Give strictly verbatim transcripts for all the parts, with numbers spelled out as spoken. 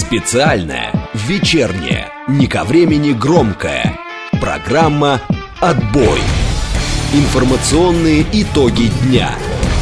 Специальная, вечерняя, не ко времени громкая программа «Отбой». Информационные итоги дня.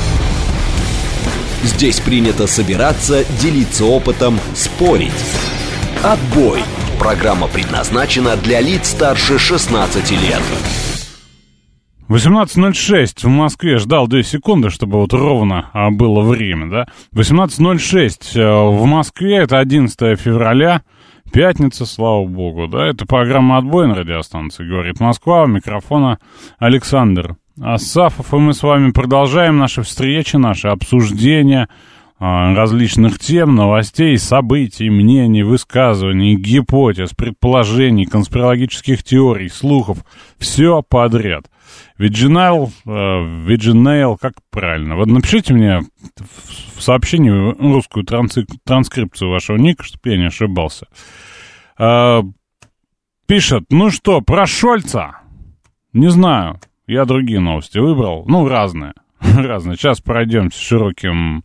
Здесь принято собираться, делиться опытом, спорить. «Отбой». Программа предназначена для лиц старше шестнадцати лет. восемнадцать ноль шесть в Москве. Ждал две секунды, чтобы вот ровно а, было время, да? восемнадцать ноль шесть в Москве, это одиннадцатое февраля, пятница, слава богу, да? Это программа «Отбой» на радиостанции «Говорит Москва». У микрофона Александр Асафов, и мы с вами продолжаем наши встречи, наши обсуждения а, различных тем, новостей, событий, мнений, высказываний, гипотез, предположений, конспирологических теорий, слухов. Все подряд. Виджинейл, Виджинейл, как правильно? Вот напишите мне в сообщении русскую транс- транскрипцию вашего ника, чтобы я не ошибался. А, пишет, ну что, про Шольца? Не знаю, я другие новости выбрал, ну, разные, разные. Сейчас пройдемся широким,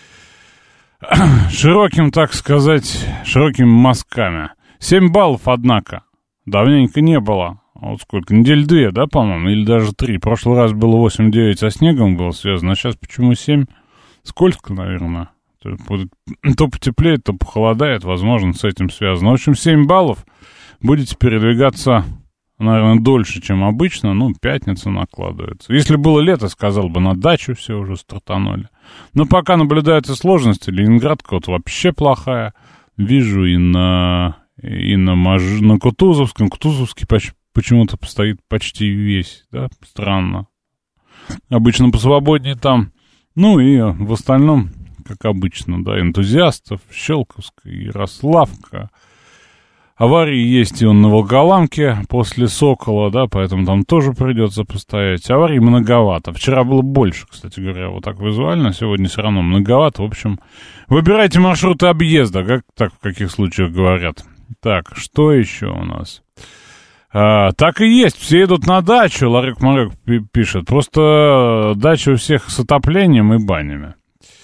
широким, так сказать, широкими мазками. семь баллов, однако, давненько не было. Вот сколько, недель две, да, по-моему, или даже три. В прошлый раз было восемь-девять, со снегом было связано, а сейчас почему семь? Сколько, наверное? То, то потеплеет, то похолодает, возможно, с этим связано. В общем, семь баллов. Будете передвигаться, наверное, дольше, чем обычно. Ну, пятница накладывается. Если было лето, сказал бы, на дачу все уже стартанули. Но пока наблюдаются сложности. Ленинградка вот вообще плохая. Вижу и на, и на, Мож... на Кутузовском. Кутузовский почти почему-то стоит почти весь, да, странно. Обычно посвободнее там. Ну и в остальном, как обычно, да, энтузиастов, Щелковская, Ярославка. Аварии есть и он на Волоколамке после Сокола, да, поэтому там тоже придется постоять. Аварий многовато. Вчера было больше, кстати говоря, вот так визуально, сегодня все равно многовато. В общем, выбирайте маршруты объезда, как так в каких случаях говорят. Так, что еще у нас? А, так и есть, все идут на дачу, Ларек Марек пишет. Просто дача у всех с отоплением и банями.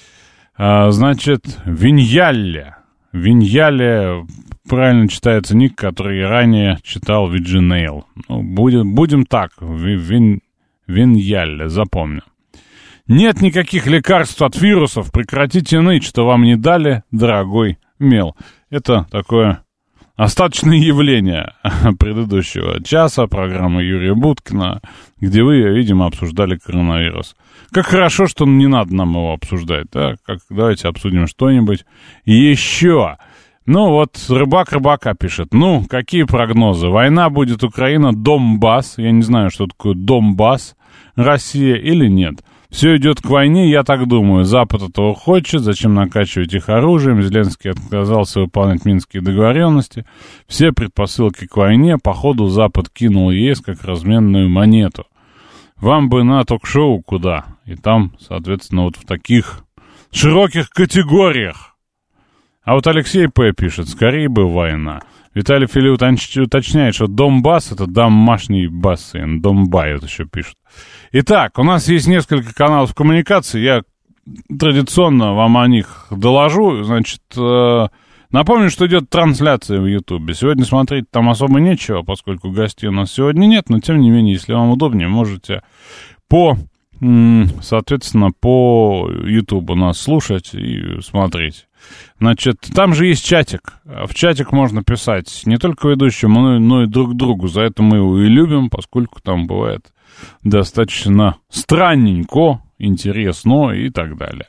А, значит, Виньялле. Виньялле, правильно читается ник, который я ранее читал Виджинейл. Ну, будем, будем так, вин, Виньялле, запомню. Нет никаких лекарств от вирусов, прекратите ныть, что вам не дали, дорогой мел. Это такое... Остаточные явления предыдущего часа программы Юрия Буткина, где вы, видимо, обсуждали коронавирус. Как хорошо, что не надо нам его обсуждать, да? Как, давайте обсудим что-нибудь еще. Ну вот, рыбак рыбака пишет. Ну, какие прогнозы? Война будет Украина, Донбасс. Я не знаю, что такое Донбасс, Россия или нет. Все идет к войне, я так думаю. Запад этого хочет, зачем накачивать их оружием? Зеленский отказался выполнять минские договоренности. Все предпосылки к войне. Походу, Запад кинул ЕС как разменную монету. Вам бы на ток-шоу куда? И там, соответственно, вот в таких широких категориях. А вот Алексей П. пишет, скорее бы война. Виталий Фили уточняет, что Донбасс — это домашний бассейн. Донбай это еще пишет. Итак, у нас есть несколько каналов коммуникации. Я традиционно вам о них доложу. Значит, э, напомню, что идет трансляция в Ютубе. Сегодня смотреть там особо нечего, поскольку гостей у нас сегодня нет. Но, тем не менее, если вам удобнее, можете по... соответственно, по Ютубу нас слушать и смотреть. Значит, там же есть чатик. В чатик можно писать не только ведущему, но и, но и друг другу. За это мы его и любим, поскольку там бывает достаточно странненько, интересно и так далее.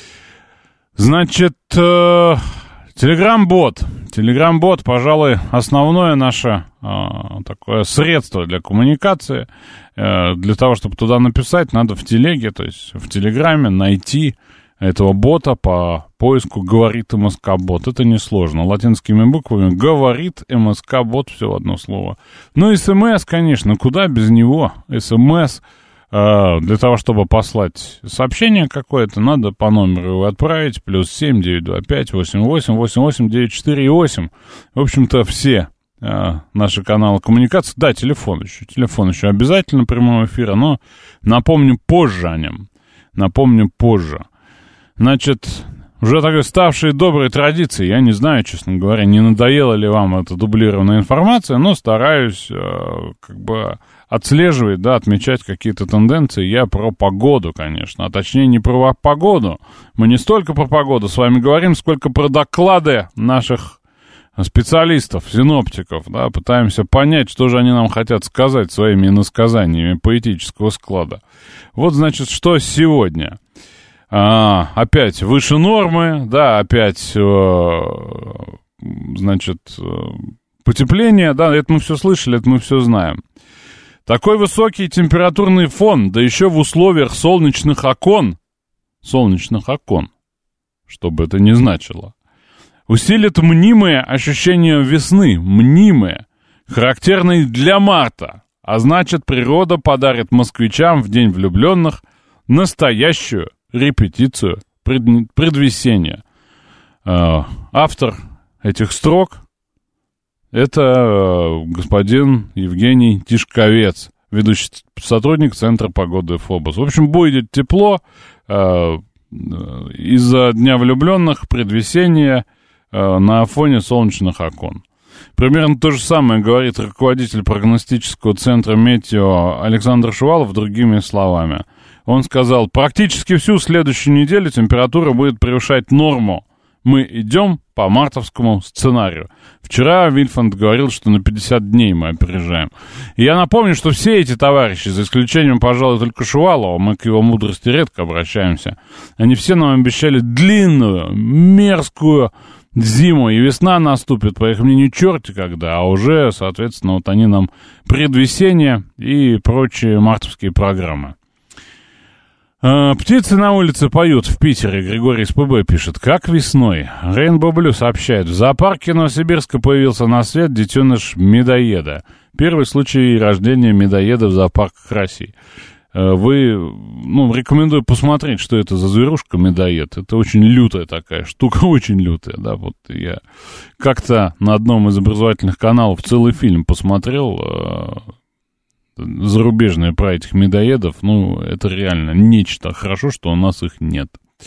Значит, э, Телеграм-бот. Телеграм-бот, пожалуй, основное наше э, такое средство для коммуникации. Э, для того, чтобы туда написать, надо в телеге, то есть в Телеграме найти этого бота по поиску «Говорит МСК-бот». Это несложно. Латинскими буквами «Говорит МСК-бот», все в одно слово. Ну и СМС, конечно, куда без него? СМС, э, для того, чтобы послать сообщение какое-то, надо по номеру его отправить. Плюс семь девятьсот двадцать пять восемьдесят восемь восемьдесят восемь девяносто четыре восемь. В общем-то, все э, наши каналы коммуникации. Да, телефон еще. Телефон еще обязательно прямого эфира, но напомню позже о нем. Напомню позже. Значит, уже такой ставшей доброй традицией. Я не знаю, честно говоря, не надоела ли вам эта дублированная информация, но стараюсь э, как бы отслеживать, да, отмечать какие-то тенденции. Я про погоду, конечно, а точнее не про погоду. Мы не столько про погоду с вами говорим, сколько про доклады наших специалистов, синоптиков, да, пытаемся понять, что же они нам хотят сказать своими иносказаниями поэтического склада. Вот, значит, что сегодня? А, опять выше нормы, да, опять, э, значит, э, потепление, да, это мы все слышали, это мы все знаем. Такой высокий температурный фон, да еще в условиях солнечных окон, солнечных окон, что бы это ни значило, усилит мнимые ощущения весны, мнимые, характерные для марта, а значит, природа подарит москвичам в День влюбленных настоящую репетицию пред, предвесенья. Э, автор этих строк — это э, господин Евгений Тишковец, ведущий сотрудник Центра погоды ФОБОС. В общем, будет тепло э, из-за Дня влюбленных, предвесенья, на фоне солнечных окон. Примерно то же самое говорит руководитель прогностического центра «Метео» Александр Шувалов другими словами. Он сказал, практически всю следующую неделю температура будет превышать норму. Мы идем по мартовскому сценарию. Вчера Вильфанд говорил, что на пятьдесят дней мы опережаем. И я напомню, что все эти товарищи, за исключением, пожалуй, только Шувалова, мы к его мудрости редко обращаемся, они все нам обещали длинную, мерзкую зиму, и весна наступит, по их мнению, черти когда, а уже, соответственно, вот они нам предвесенье и прочие мартовские программы. Птицы на улице поют в Питере. Григорий из ПБ пишет. Как весной. Рейнбо Блю сообщает. В зоопарке Новосибирска появился на свет детеныш медоеда. Первый случай рождения медоеда в зоопарках России. Вы, ну, рекомендую посмотреть, что это за зверушка медоед. Это очень лютая такая штука, очень лютая, да. Вот я как-то на одном из образовательных каналов целый фильм посмотрел, зарубежные, про этих медоедов. Ну, это реально нечто. Хорошо, что у нас их нет.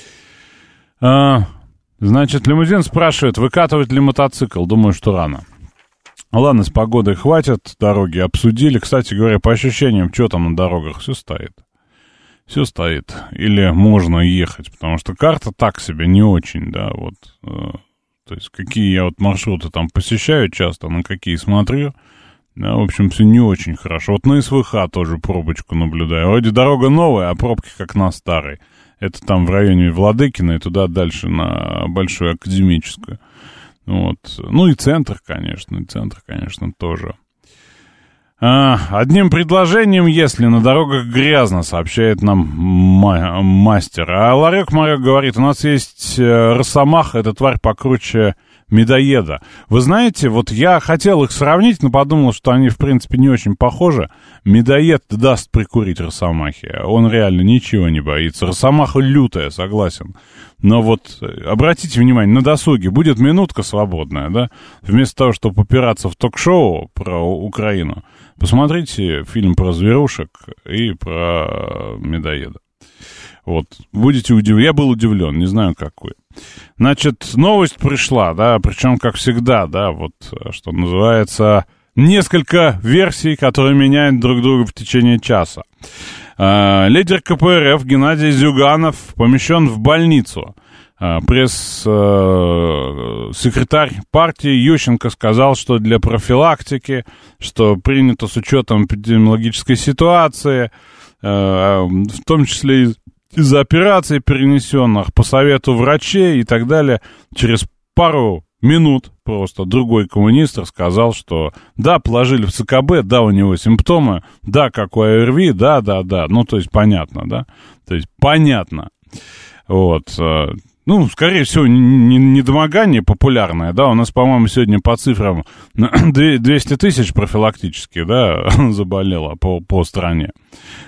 А, значит, лимузин спрашивает, выкатывать ли мотоцикл. Думаю, что рано. Ладно, с погодой хватит, дороги обсудили. Кстати говоря, по ощущениям, что там на дорогах, все стоит. Все стоит. Или можно ехать, потому что карта так себе, не очень, да, вот. Э, то есть, какие я вот маршруты там посещаю часто, на какие смотрю, да, в общем, все не очень хорошо. Вот на СВХ тоже пробочку наблюдаю. Вроде дорога новая, а пробки как на старой. Это там в районе Владыкина и туда дальше на Большую Академическую. Вот. Ну и центр, конечно, и центр, конечно, тоже. А, одним предложением, если на дорогах грязно, сообщает нам ма- мастер. А Ларек-Марек говорит, у нас есть э, росомаха, эта тварь покруче медоеда. Вы знаете, вот я хотел их сравнить, но подумал, что они, в принципе, не очень похожи. Медоед даст прикурить росомахе. Он реально ничего не боится. Росомаха лютая, согласен. Но вот обратите внимание, на досуге будет минутка свободная, да? Вместо того, чтобы попираться в ток-шоу про Украину, посмотрите фильм про зверушек и про медоеда. Вот, будете удивлены. Я был удивлен, не знаю, как вы. Значит, новость пришла, да, причем, как всегда, да, вот, что называется, несколько версий, которые меняют друг друга в течение часа. А, лидер КПРФ Геннадий Зюганов помещен в больницу. А, пресс-секретарь партии Ющенко сказал, что для профилактики, что принято с учетом эпидемиологической ситуации, а, в том числе и из-за операций перенесенных, по совету врачей и так далее, через пару минут просто другой коммунист рассказал, что да, положили в ЦКБ, да, у него симптомы, да, как у ОРВИ, да, да, да, ну, то есть понятно, да, то есть понятно, вот, ну, скорее всего, недомогание популярное, да, у нас, по-моему, сегодня по цифрам двести тысяч профилактически, да, заболело по, по стране.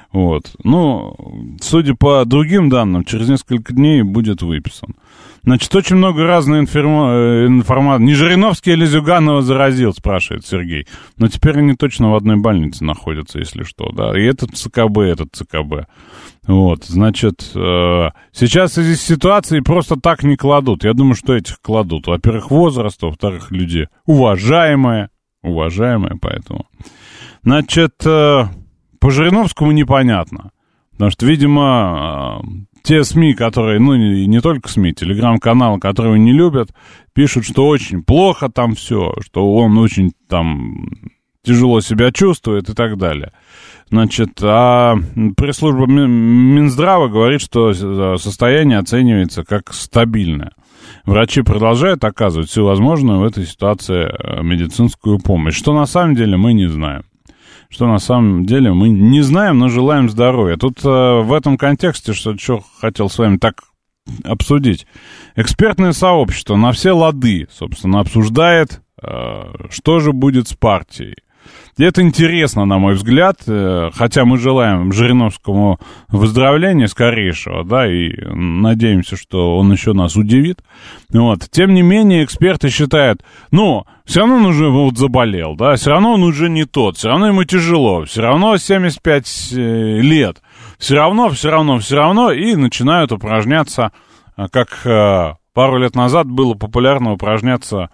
Вот. Ну, судя по другим данным, через несколько дней будет выписан. Значит, очень много разной информа- информации. Не Жириновский или Зюганова заразил, спрашивает Сергей. Но теперь они точно в одной больнице находятся, если что, да. И этот ЦКБ, и этот ЦКБ. Вот, значит, э, сейчас в связи с ситуацией просто так не кладут. Я думаю, что этих кладут. Во-первых, возраст, во-вторых, люди уважаемые. Уважаемые, поэтому. Значит, э, по Жириновскому непонятно. Потому что, видимо... Э, Те СМИ, которые, ну, не, не только СМИ, телеграм-каналы, которые его не любят, пишут, что очень плохо там все, что он очень там тяжело себя чувствует и так далее. Значит, а пресс-служба Минздрава говорит, что состояние оценивается как стабильное. Врачи продолжают оказывать всевозможную в этой ситуации медицинскую помощь, что на самом деле мы не знаем. Что на самом деле мы не знаем, но желаем здоровья. Тут э, в этом контексте, что, что хотел с вами так обсудить. Экспертное сообщество на все лады, собственно, обсуждает, э, что же будет с партией. И это интересно, на мой взгляд, э, хотя мы желаем Жириновскому выздоровления скорейшего, да, и надеемся, что он еще нас удивит. Вот. Тем не менее, эксперты считают, ну, все равно он уже вот заболел, да, все равно он уже не тот, все равно ему тяжело, все равно семьдесят пять лет, все равно, все равно, все равно, и начинают упражняться, как э, пару лет назад было популярно упражняться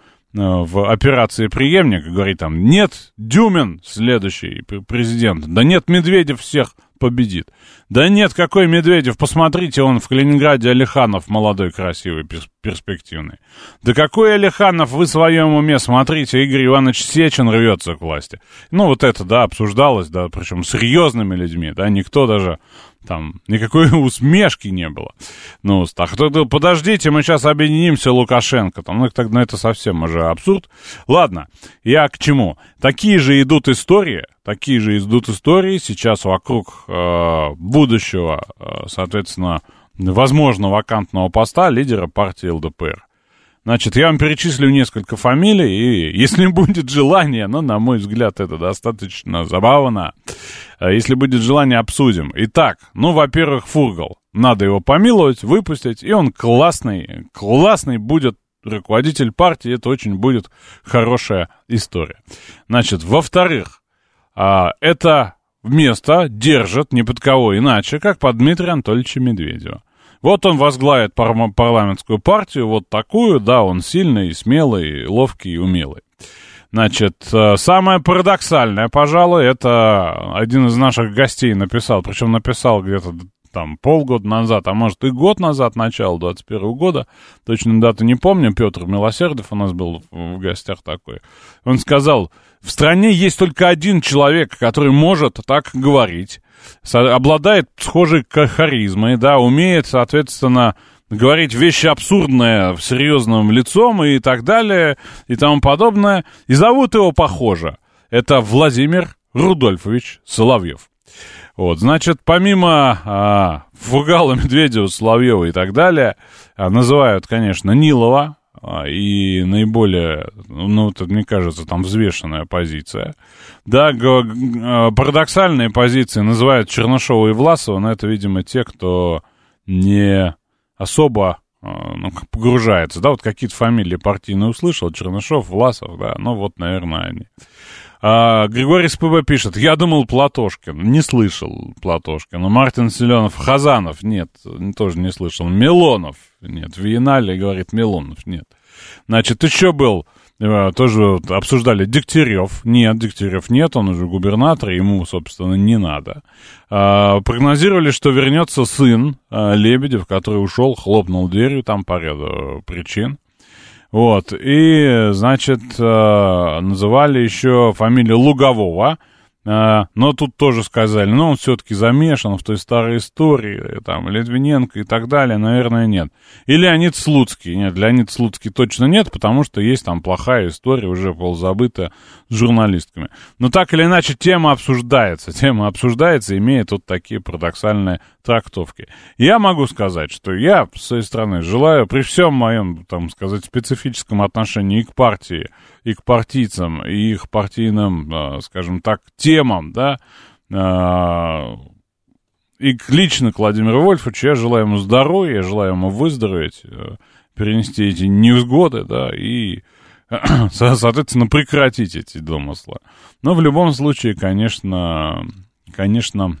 в операции «Преемник», говорит там, нет, Дюмин следующий президент, да нет, Медведев всех победит. Да нет, какой Медведев, посмотрите, он в Калининграде Алиханов молодой, красивый, перспективный. Да какой Алиханов, вы в своем уме, смотрите, Игорь Иванович Сечин рвется к власти. Ну, вот это, да, обсуждалось, да, причем серьезными людьми, да, никто даже... Там никакой усмешки не было. Ну, так, подождите, мы сейчас объединимся, Лукашенко. Там, ну, так, ну, это совсем уже абсурд. Ладно, я к чему? Такие же идут истории, такие же идут истории сейчас вокруг э, будущего, э, соответственно, возможно, вакантного поста лидера партии ЛДПР. Значит, я вам перечислю несколько фамилий, и если будет желание, ну, на мой взгляд, это достаточно забавно, если будет желание, обсудим. Итак, ну, во-первых, Фургал. Надо его помиловать, выпустить, и он классный, классный будет руководитель партии, это очень будет хорошая история. Значит, во-вторых, это место держит ни под кого иначе, как под Дмитрия Анатольевича Медведева. Вот он возглавит пар- парламентскую партию, вот такую, да, он сильный, смелый, ловкий, умелый. Значит, самое парадоксальное, пожалуй, это один из наших гостей написал, причем написал где-то там полгода назад, а может и год назад, начало двадцать первого года, точно дату не помню, Петр Милосердов у нас был в гостях такой. Он сказал, в стране есть только один человек, который может так говорить, обладает схожей харизмой, да, умеет, соответственно, говорить вещи абсурдные в серьезном лицом и так далее, и тому подобное. И зовут его похоже. Это Владимир Рудольфович Соловьев. Вот, значит, помимо а, Фургала, Медведева, Соловьева и так далее, а, называют, конечно, Нилова, а, и наиболее, ну, это, мне кажется, там взвешенная позиция. Да, г- г- парадоксальные позиции называют Чернышова и Власова, но это, видимо, те, кто не особо ну, погружается. Да, вот какие-то фамилии партийные услышал, Чернышов, Власов, да, ну, вот, наверное, они. А, Григорий СПБ пишет, я думал Платошкин, не слышал Платошкина, Мартин Селенов, Хазанов, нет, тоже не слышал, Милонов, нет, Виенале, говорит, Милонов, нет. Значит, еще был, тоже обсуждали Дегтярев, нет, Дегтярев нет, он уже губернатор, ему, собственно, не надо. А, прогнозировали, что вернется сын а, Лебедев, который ушел, хлопнул дверью, там по ряду причин. Вот, и, значит, называли еще фамилию Лугового, но тут тоже сказали, ну, он все-таки замешан в той старой истории, там, Литвиненко и так далее, наверное, нет. И Леонид Слуцкий, нет, Леонид Слуцкий точно нет, потому что есть там плохая история, уже полузабытая с журналистками. Но так или иначе, тема обсуждается, тема обсуждается, имеет вот такие парадоксальные трактовки. Я могу сказать, что я, с своей стороны, желаю при всем моем, там сказать, специфическом отношении и к партии, и к партийцам, и их партийным, скажем так, темам, да, и лично к Владимиру Вольфовичу я желаю ему здоровья, я желаю ему выздороветь, перенести эти невзгоды, да, и, соответственно, прекратить эти домыслы. Но в любом случае, конечно, конечно,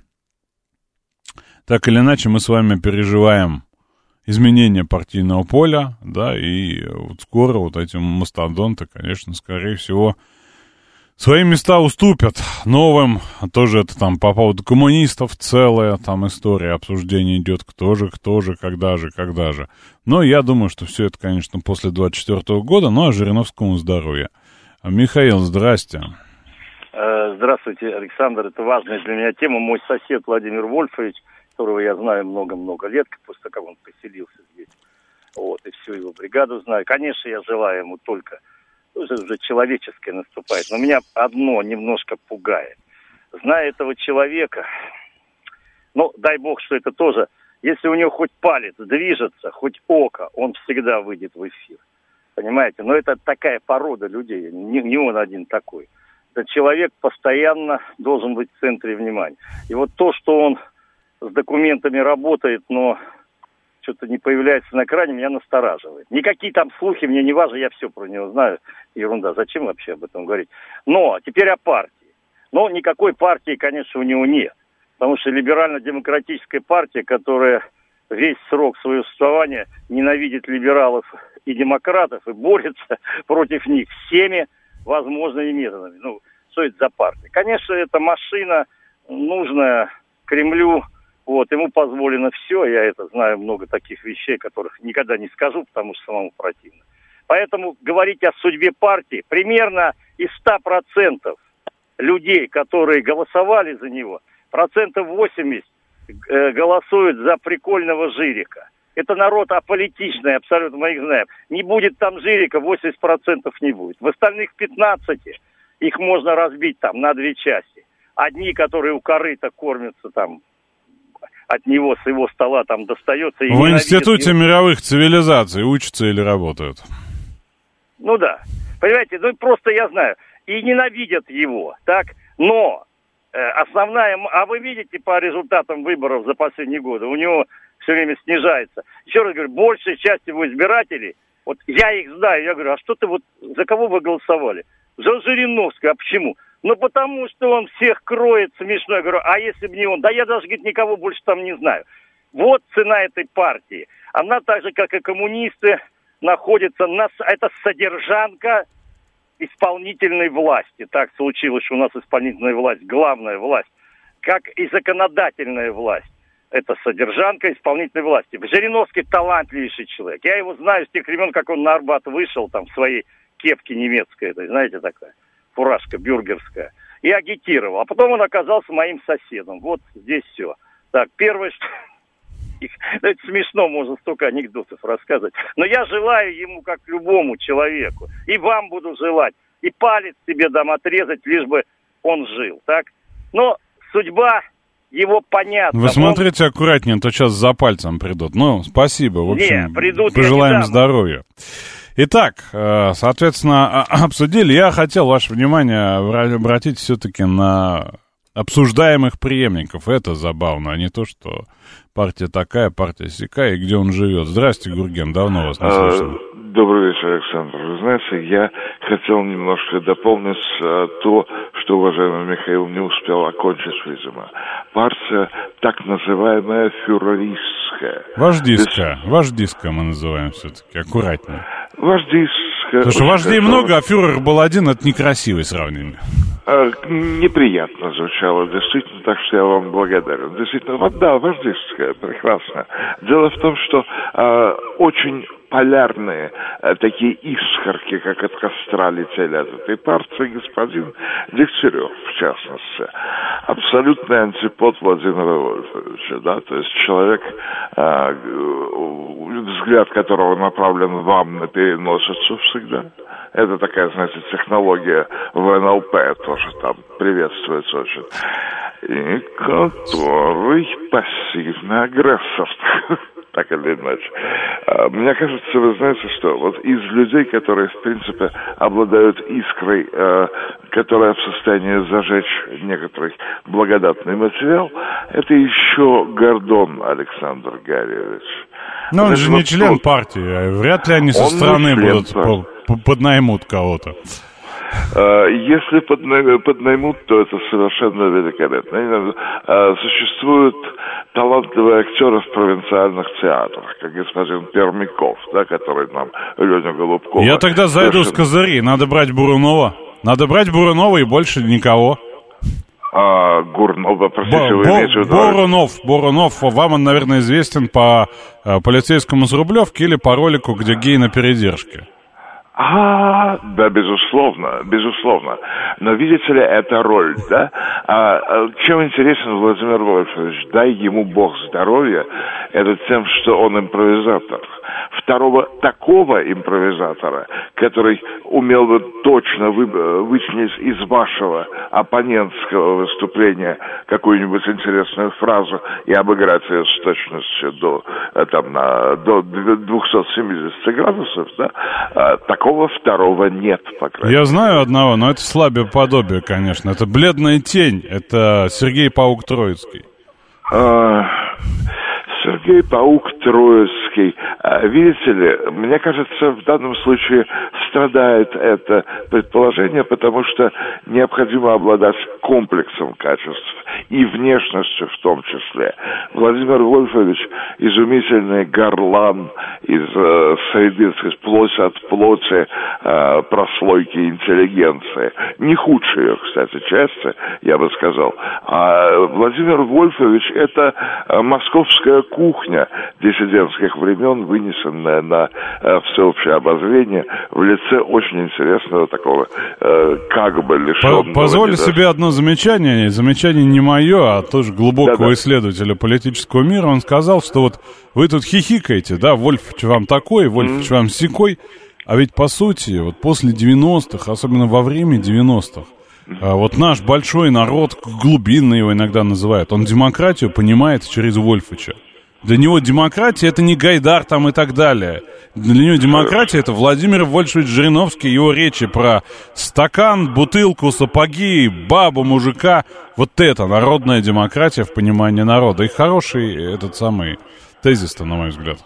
так или иначе мы с вами переживаем изменение партийного поля, да, и вот скоро вот эти мастодонты, конечно, скорее всего, свои места уступят новым, тоже это там по поводу коммунистов целая там история, обсуждение идет, кто же, кто же, когда же, когда же. Но я думаю, что все это, конечно, после двадцать четвёртого года, ну а Жириновскому здоровья. Михаил, здрасте. Здравствуйте, Александр, это важная для меня тема. Мой сосед Владимир Вольфович, которого я знаю много-много лет, после того, как он поселился здесь, вот, и всю его бригаду знаю. Конечно, я желаю ему только... Уже, уже человеческое наступает. Но меня одно немножко пугает. Зная этого человека, ну, дай бог, что это тоже, если у него хоть палец движется, хоть око, он всегда выйдет в эфир. Понимаете? Но это такая порода людей, не, не он один такой. Этот человек постоянно должен быть в центре внимания. И вот то, что он с документами работает, но... что-то не появляется на экране, меня настораживает. Никакие там слухи, мне не важно, я все про него знаю. Ерунда, зачем вообще об этом говорить? Но теперь о партии. Но никакой партии, конечно, у него нет. Потому что либерально-демократическая партия, которая весь срок своего существования ненавидит либералов и демократов и борется против них всеми возможными методами. Ну, что это за партия? Конечно, это машина, нужная Кремлю. Вот, ему позволено все, я это знаю, много таких вещей, которых никогда не скажу, потому что самому противно. Поэтому говорить о судьбе партии, примерно из ста процентов людей, которые голосовали за него, процентов восемьдесят э, голосуют за прикольного Жирика. Это народ аполитичный, абсолютно, мы их знаем. Не будет там Жирика, восемьдесят процентов не будет. В остальных пятнадцати их можно разбить там на две части. Одни, которые у корыта кормятся там, от него, с его стола там достается. И в Институте его. Мировых цивилизаций учатся или работают? Ну да. Понимаете, ну просто я знаю. И ненавидят его, так? Но э, основная... А вы видите по результатам выборов за последние годы, у него все время снижается. Еще раз говорю, большая часть его избирателей, вот я их знаю, я говорю, а что ты вот... За кого вы голосовали? За Жириновского. А почему? Ну, потому что он всех кроет, смешно. Я говорю, а если бы не он? Да я даже, говорит, никого больше там не знаю. Вот цена этой партии. Она так же, как и коммунисты, находится на... Это содержанка исполнительной власти. Так случилось, что у нас исполнительная власть, главная власть, как и законодательная власть. Это содержанка исполнительной власти. Жириновский талантливейший человек. Я его знаю с тех времен, как он на Арбат вышел, там, в своей кепке немецкой, это, знаете, такая. Фуражка бюргерская, и агитировал. А потом он оказался моим соседом. Вот здесь все. Так, первое, что... Это смешно, можно столько анекдотов рассказывать. Но я желаю ему, как любому человеку, и вам буду желать, и палец себе дам отрезать, лишь бы он жил, так? Но судьба его понятна. Вы смотрите он... аккуратнее, то сейчас за пальцем придут. Ну, спасибо, в общем, не, придут, пожелаем здоровья. Итак, соответственно, обсудили. Я хотел ваше внимание обратить все-таки на обсуждаемых преемников. Это забавно, а не то, что партия такая, партия сякая, и где он живет. Здрасте, Гурген, давно вас не слышно. Добрый вечер, Александр. Вы знаете, я хотел немножко дополнить а, то, что уважаемый Михаил не успел окончить, видимо. Партия так называемая фюреристская. Вождистская. Здесь... Вождистская мы называем все-таки, аккуратнее. Вождистская. Потому что вождей много, а фюрер был один, это некрасивое сравнение. А, неприятно звучало, действительно, так что я вам благодарен. Действительно, вот да, вождистская, прекрасно. Дело в том, что а, очень полярные а, такие искорки, как от костра, летели от этой партии, господин Дегтярев, в частности. Абсолютный антипод Владимира Вольфовича, да, то есть человек, а, взгляд которого направлен вам на переносицу всегда. Это такая, знаете, технология в эн эл пэ тоже там приветствуется очень. И который пассивный агрессор. так или иначе. Мне кажется, вы знаете что, вот из людей, которые, в принципе, обладают искрой, которая в состоянии зажечь некоторый благодатный материал, это еще Гордон Александр Гарриевич. Но он же не член партии, вряд ли они со стороны будут поднаймут кого-то. Если поднаймут, то это совершенно великолепно. Существуют талантливые актеры в провинциальных театрах, как господин Пермяков, да, который нам Леня Голубкова. Я тогда зайду с козырей. Надо брать Бурунова. Надо брать Бурунова и больше никого. А, Гурнова, простите, Бо- вы имеете в виду... Бурунов, Бурунов, вам он, наверное, известен по э, полицейскому с Рублевки или по ролику, где гей на передержке. А, да, безусловно, безусловно. Но видите ли, эта роль, да? А, а, чем интересен Владимир Вольфович? Дай ему Бог здоровья, это тем, что он импровизатор. Второго такого импровизатора, который умел бы точно вы, вычленить из вашего оппонентского выступления какую-нибудь интересную фразу и обыграть ее с точностью до, там, на, до двухсот семидесяти градусов, да, такого второго нет, по крайней мере. Я знаю одного, но это слабее подобие, конечно. Это бледная тень, это Сергей Паук Троицкий. Сергей Паук Троицкий. Видите ли, мне кажется, в данном случае страдает это предположение, потому что необходимо обладать комплексом качеств и внешностью в том числе. Владимир Вольфович изумительный горлан из э, среды, так сказать, плоть от плоти э, прослойки интеллигенции. Не худшие, кстати, части, я бы сказал. А Владимир Вольфович — это э, московская кухня диссидентских времен, вынесенная на э, всеобщее обозрение в лице очень интересного такого э, как бы лишенного... Позволю себе одно замечание, замечание не мое, а тоже глубокого Да-да. исследователя политического мира. Он сказал, что вот вы тут хихикаете, да, Вольфович вам такой, Вольфович mm-hmm. вам сякой, а ведь по сути, вот после девяностых, особенно во время девяностых, mm-hmm. вот наш большой народ, глубинный его иногда называют, он демократию понимает через Вольфовича. Для него демократия — это не Гайдар там и так далее. Для него демократия — это Владимир Вольфович Жириновский, его речи про стакан, бутылку, сапоги, бабу, мужика. Вот это народная демократия в понимании народа. И хороший этот самый тезис-то, на мой взгляд.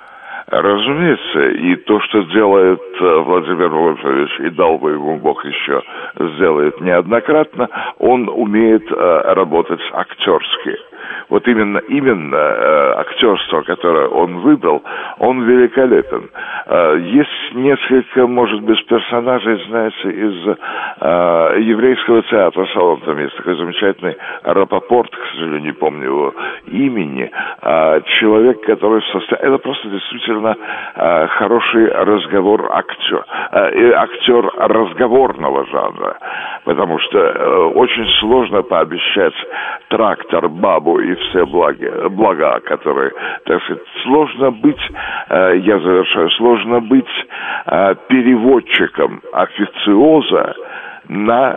Разумеется, и то, что делает Владимир Вольфович, и дал бы ему Бог еще сделает неоднократно, он умеет работать актерски. Вот именно, именно э, актерство, которое он выбрал, он великолепен. Э, есть несколько, может быть, персонажей, знаете, из э, еврейского театра «Салон». Там есть такой замечательный Рапопорт, к сожалению, не помню его имени. Э, человек, который в состоянии... Это просто действительно э, хороший разговор актер. Э, актер разговорного жанра. Потому что э, очень сложно пообещать трактор, бабу и все блага, блага, которые, так сказать, сложно быть, э, я завершаю, сложно быть э, переводчиком официоза на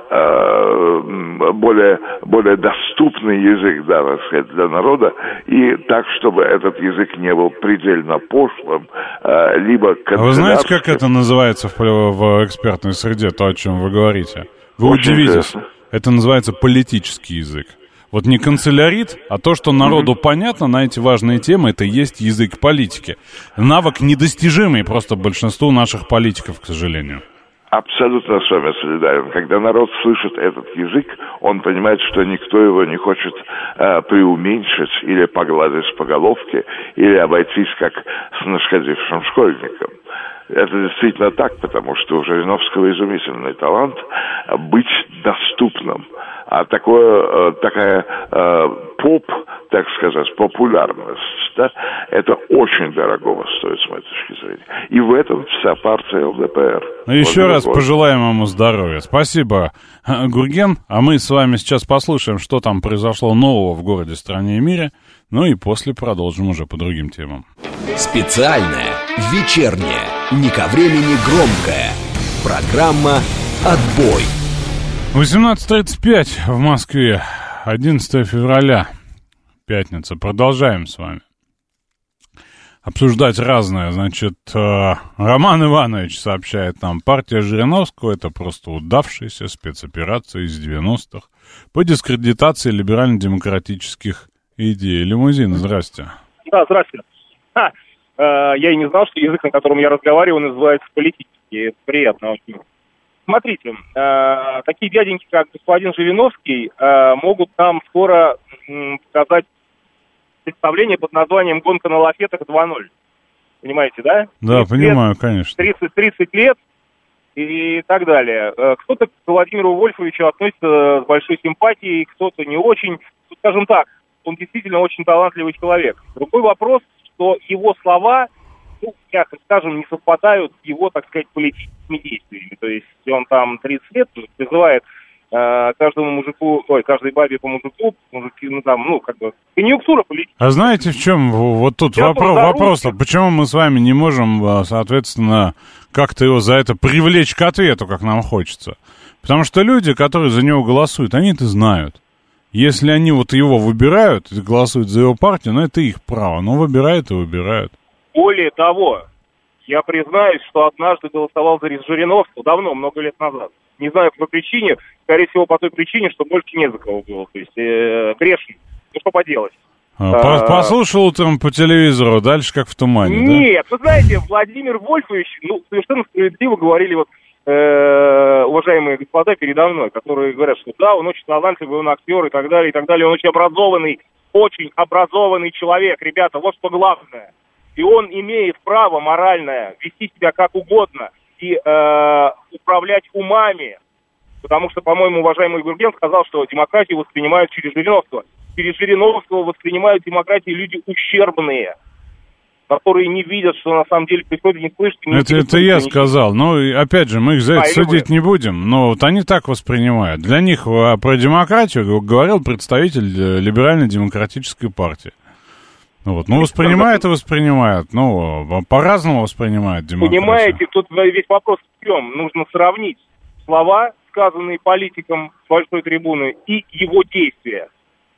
э, более, более доступный язык, да, так сказать, для народа, и так, чтобы этот язык не был предельно пошлым, э, либо канцелярским. А вы знаете, как это называется в, в экспертной среде, то, о чем вы говорите? Вы Очень удивитесь. Интересно. Это называется политический язык. Вот не канцелярит, а то, что народу mm-hmm. понятно на эти важные темы, это и есть язык политики. Навык недостижимый просто большинству наших политиков, к сожалению. Абсолютно с вами солидарен. Когда народ слышит этот язык, он понимает, что никто его не хочет э, преуменьшить или погладить по головке, или обойтись как с нашкодившим школьником. Это действительно так, потому что у Жириновского изумительный талант быть доступным. А такое, такая э, поп, так сказать, популярность, да, это очень дорогого стоит с моей точки зрения. И в этом вся партия ЛДПР. Ну, еще раз пожелаем ему здоровья. Спасибо, Гурген. А мы с вами сейчас послушаем, что там произошло нового в городе, стране и мире. Ну и после продолжим уже по другим темам. Специальная, вечерняя, не ко времени громкая программа «Отбой». восемнадцать тридцать пять в Москве, одиннадцатое февраля, пятница. Продолжаем с вами. обсуждать разное. Значит, Роман Иванович сообщает нам, партия Жириновского — это просто удавшаяся спецоперация из девяностых по дискредитации либерально-демократических идей. Лимузин, здрасте. Да, здрасте. Ха, э, я и не знал, что язык, на котором я разговариваю, называется политический. Это приятно очень. Смотрите, э, такие дяденьки, как господин Жириновский, э, могут нам скоро э, показать представление под названием «Гонка на лафетах два ноль». Понимаете, да? Да, понимаю, лет, конечно. тридцать, тридцать лет и так далее. Кто-то к Владимиру Вольфовичу относится с большой симпатией, кто-то не очень. Скажем так, он действительно очень талантливый человек. Другой вопрос, что его слова, ну, мягко скажем, не совпадают с его, так сказать, политическими действиями. То есть он там тридцать лет призывает э, каждому мужику, ой, каждой бабе по мужику, мужики, ну там, ну, как бы, конъюнктура политическая. А знаете, в чем вот тут вопро- вопрос? А почему мы с вами не можем, соответственно, как-то его за это привлечь к ответу, как нам хочется? Потому что люди, которые за него голосуют, они это знают. Если они вот его выбирают, голосуют за его партию, ну, это их право. Но выбирают и выбирают. Более того, я признаюсь, что однажды голосовал за Жириновского, давно, много лет назад. Не знаю, по какой причине, скорее всего, по той причине, что больше не за кого было. То есть, э, грешен. Ну, что поделать. А, послушал утром по телевизору, дальше как в тумане, Нет, да? Вы знаете, Владимир Вольфович, ну, совершенно справедливо говорили вот э, уважаемые господа передо мной, которые говорят, что да, он очень талантливый, он актер и так далее, и так далее. Он очень образованный, очень образованный человек, ребята, вот что главное. И он имеет право моральное вести себя как угодно и э, управлять умами. Потому что, по-моему, уважаемый Гурген сказал, что демократию воспринимают через Жириновского. Через Жириновского воспринимают демократию люди ущербные, которые не видят, что на самом деле происходит, не слышат. Не это это я сказал. Ну, опять же, мы их за это а, судить не будем. Но вот они так воспринимают. Для них про демократию говорил представитель либерально-демократической партии. Вот. Ну, воспринимают и воспринимают. Ну, по-разному воспринимают демократию. Понимаете, тут весь вопрос в чем? Нужно сравнить слова, сказанные политиком с большой трибуны, и его действия.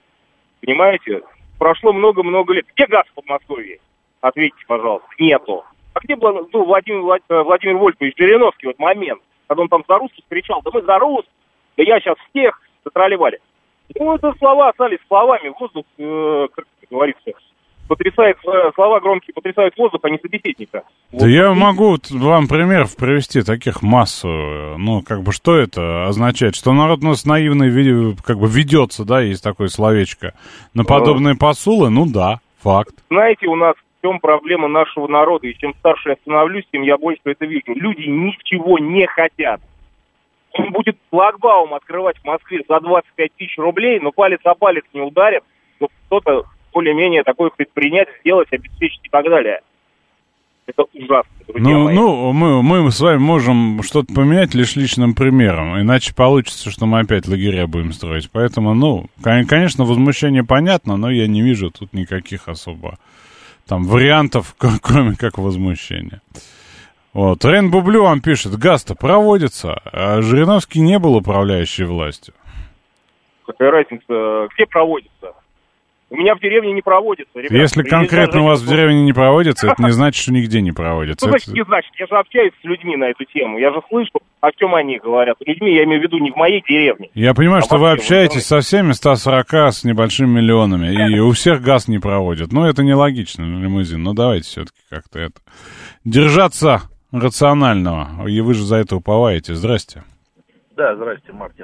Понимаете? Прошло много-много лет. Где газ в Подмосковье? Ответьте, пожалуйста. Нету. А где был ну, Владимир, Владимир Вольфович Жириновский в этот момент, когда он там за русских кричал, да мы за рус, да я сейчас всех затролливали. Ну, это слова остались словами. Воздух, э, как говорится, потрясает, слова громкие потрясают воздух, а не собеседника. Да вот. Я могу вам примеров привести таких массу. Ну, как бы, что это означает? Что народ у нас наивный как бы ведется, да, есть такое словечко. На подобные посулы, ну да, факт. Знаете, у нас в чем проблема нашего народа, и чем старше я становлюсь, тем я больше это вижу. Люди ничего не хотят. Он будет шлагбаум открывать в Москве за двадцать пять тысяч рублей, но палец о палец не ударит, чтобы кто-то более-менее такое предпринять, сделать, обеспечить и так далее. Это ужасно, друзья ну, мои. Ну, мы, мы с вами можем что-то поменять лишь личным примером, иначе получится, что мы опять лагеря будем строить. Поэтому, ну, конечно, возмущение понятно, но я не вижу тут никаких особо там вариантов, кроме как возмущения. Вот. Рен Бублю вам пишет, газ-то проводится, а Жириновский не был управляющей властью. Какая разница, где проводится? У меня в деревне не проводится, ребята. Если конкретно у вас в деревне не проводится, это не значит, что нигде не проводится. Что значит не значит? Я же общаюсь с людьми на эту тему. Я же слышу, о чем они говорят. С людьми, я имею в виду, не в моей деревне. Я понимаю, что вы общаетесь со всеми ста сорока с небольшими миллионами, и у всех газ не проводят. Ну, это нелогично, лимузин. Но давайте все-таки как-то это... Держаться рационального. И вы же за это уповаете. Здрасте. Да, здрасте, Мартин.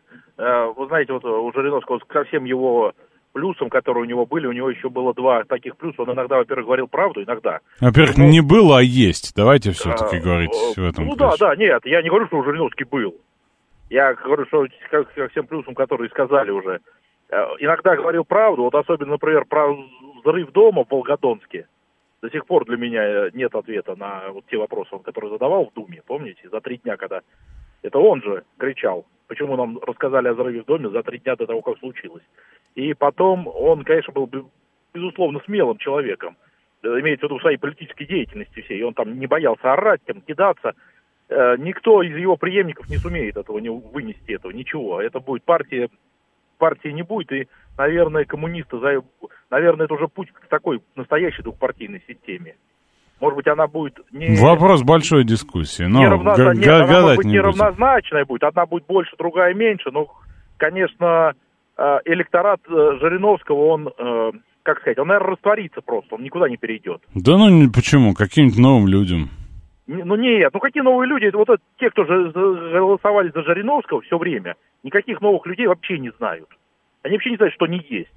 Вы знаете, вот у Жириновского совсем его... плюсом, которые у него были, у него еще было два таких плюса. Он иногда, во-первых, говорил правду, иногда. Во-первых, но... не было, а есть. Давайте все-таки а, говорить в этом Ну ключе. да, да, нет, я не говорю, что у Жириновский был. Я говорю, что как, ко всем плюсам, которые сказали уже. Иногда говорил правду, вот особенно, например, про взрыв дома в Волгодонске. До сих пор для меня нет ответа на вот те вопросы, которые задавал в Думе, помните, за три дня, когда... Это он же кричал, почему нам рассказали о взрыве в доме за три дня до того, как случилось. И потом он, конечно, был, безусловно, смелым человеком, имеется в виду в своей политической деятельности всей. Он там не боялся орать, там, кидаться. Никто из его преемников не сумеет этого, не вынести этого, ничего. Это будет партия партии не будет, и, наверное, коммунисты, наверное, это уже путь к такой настоящей двухпартийной системе. Может быть, она будет не... Вопрос большой дискуссии, но неравно... г- Нет, она может быть не неравнозначная будет. Одна будет больше, другая меньше. Но, конечно, электорат Жириновского, он, как сказать, он, наверное, растворится просто, он никуда не перейдет. Да ну почему? Каким-нибудь новым людям. Ну нет, ну какие новые люди? Это вот это, те, кто же голосовали за Жириновского все время, никаких новых людей вообще не знают. Они вообще не знают, что они есть.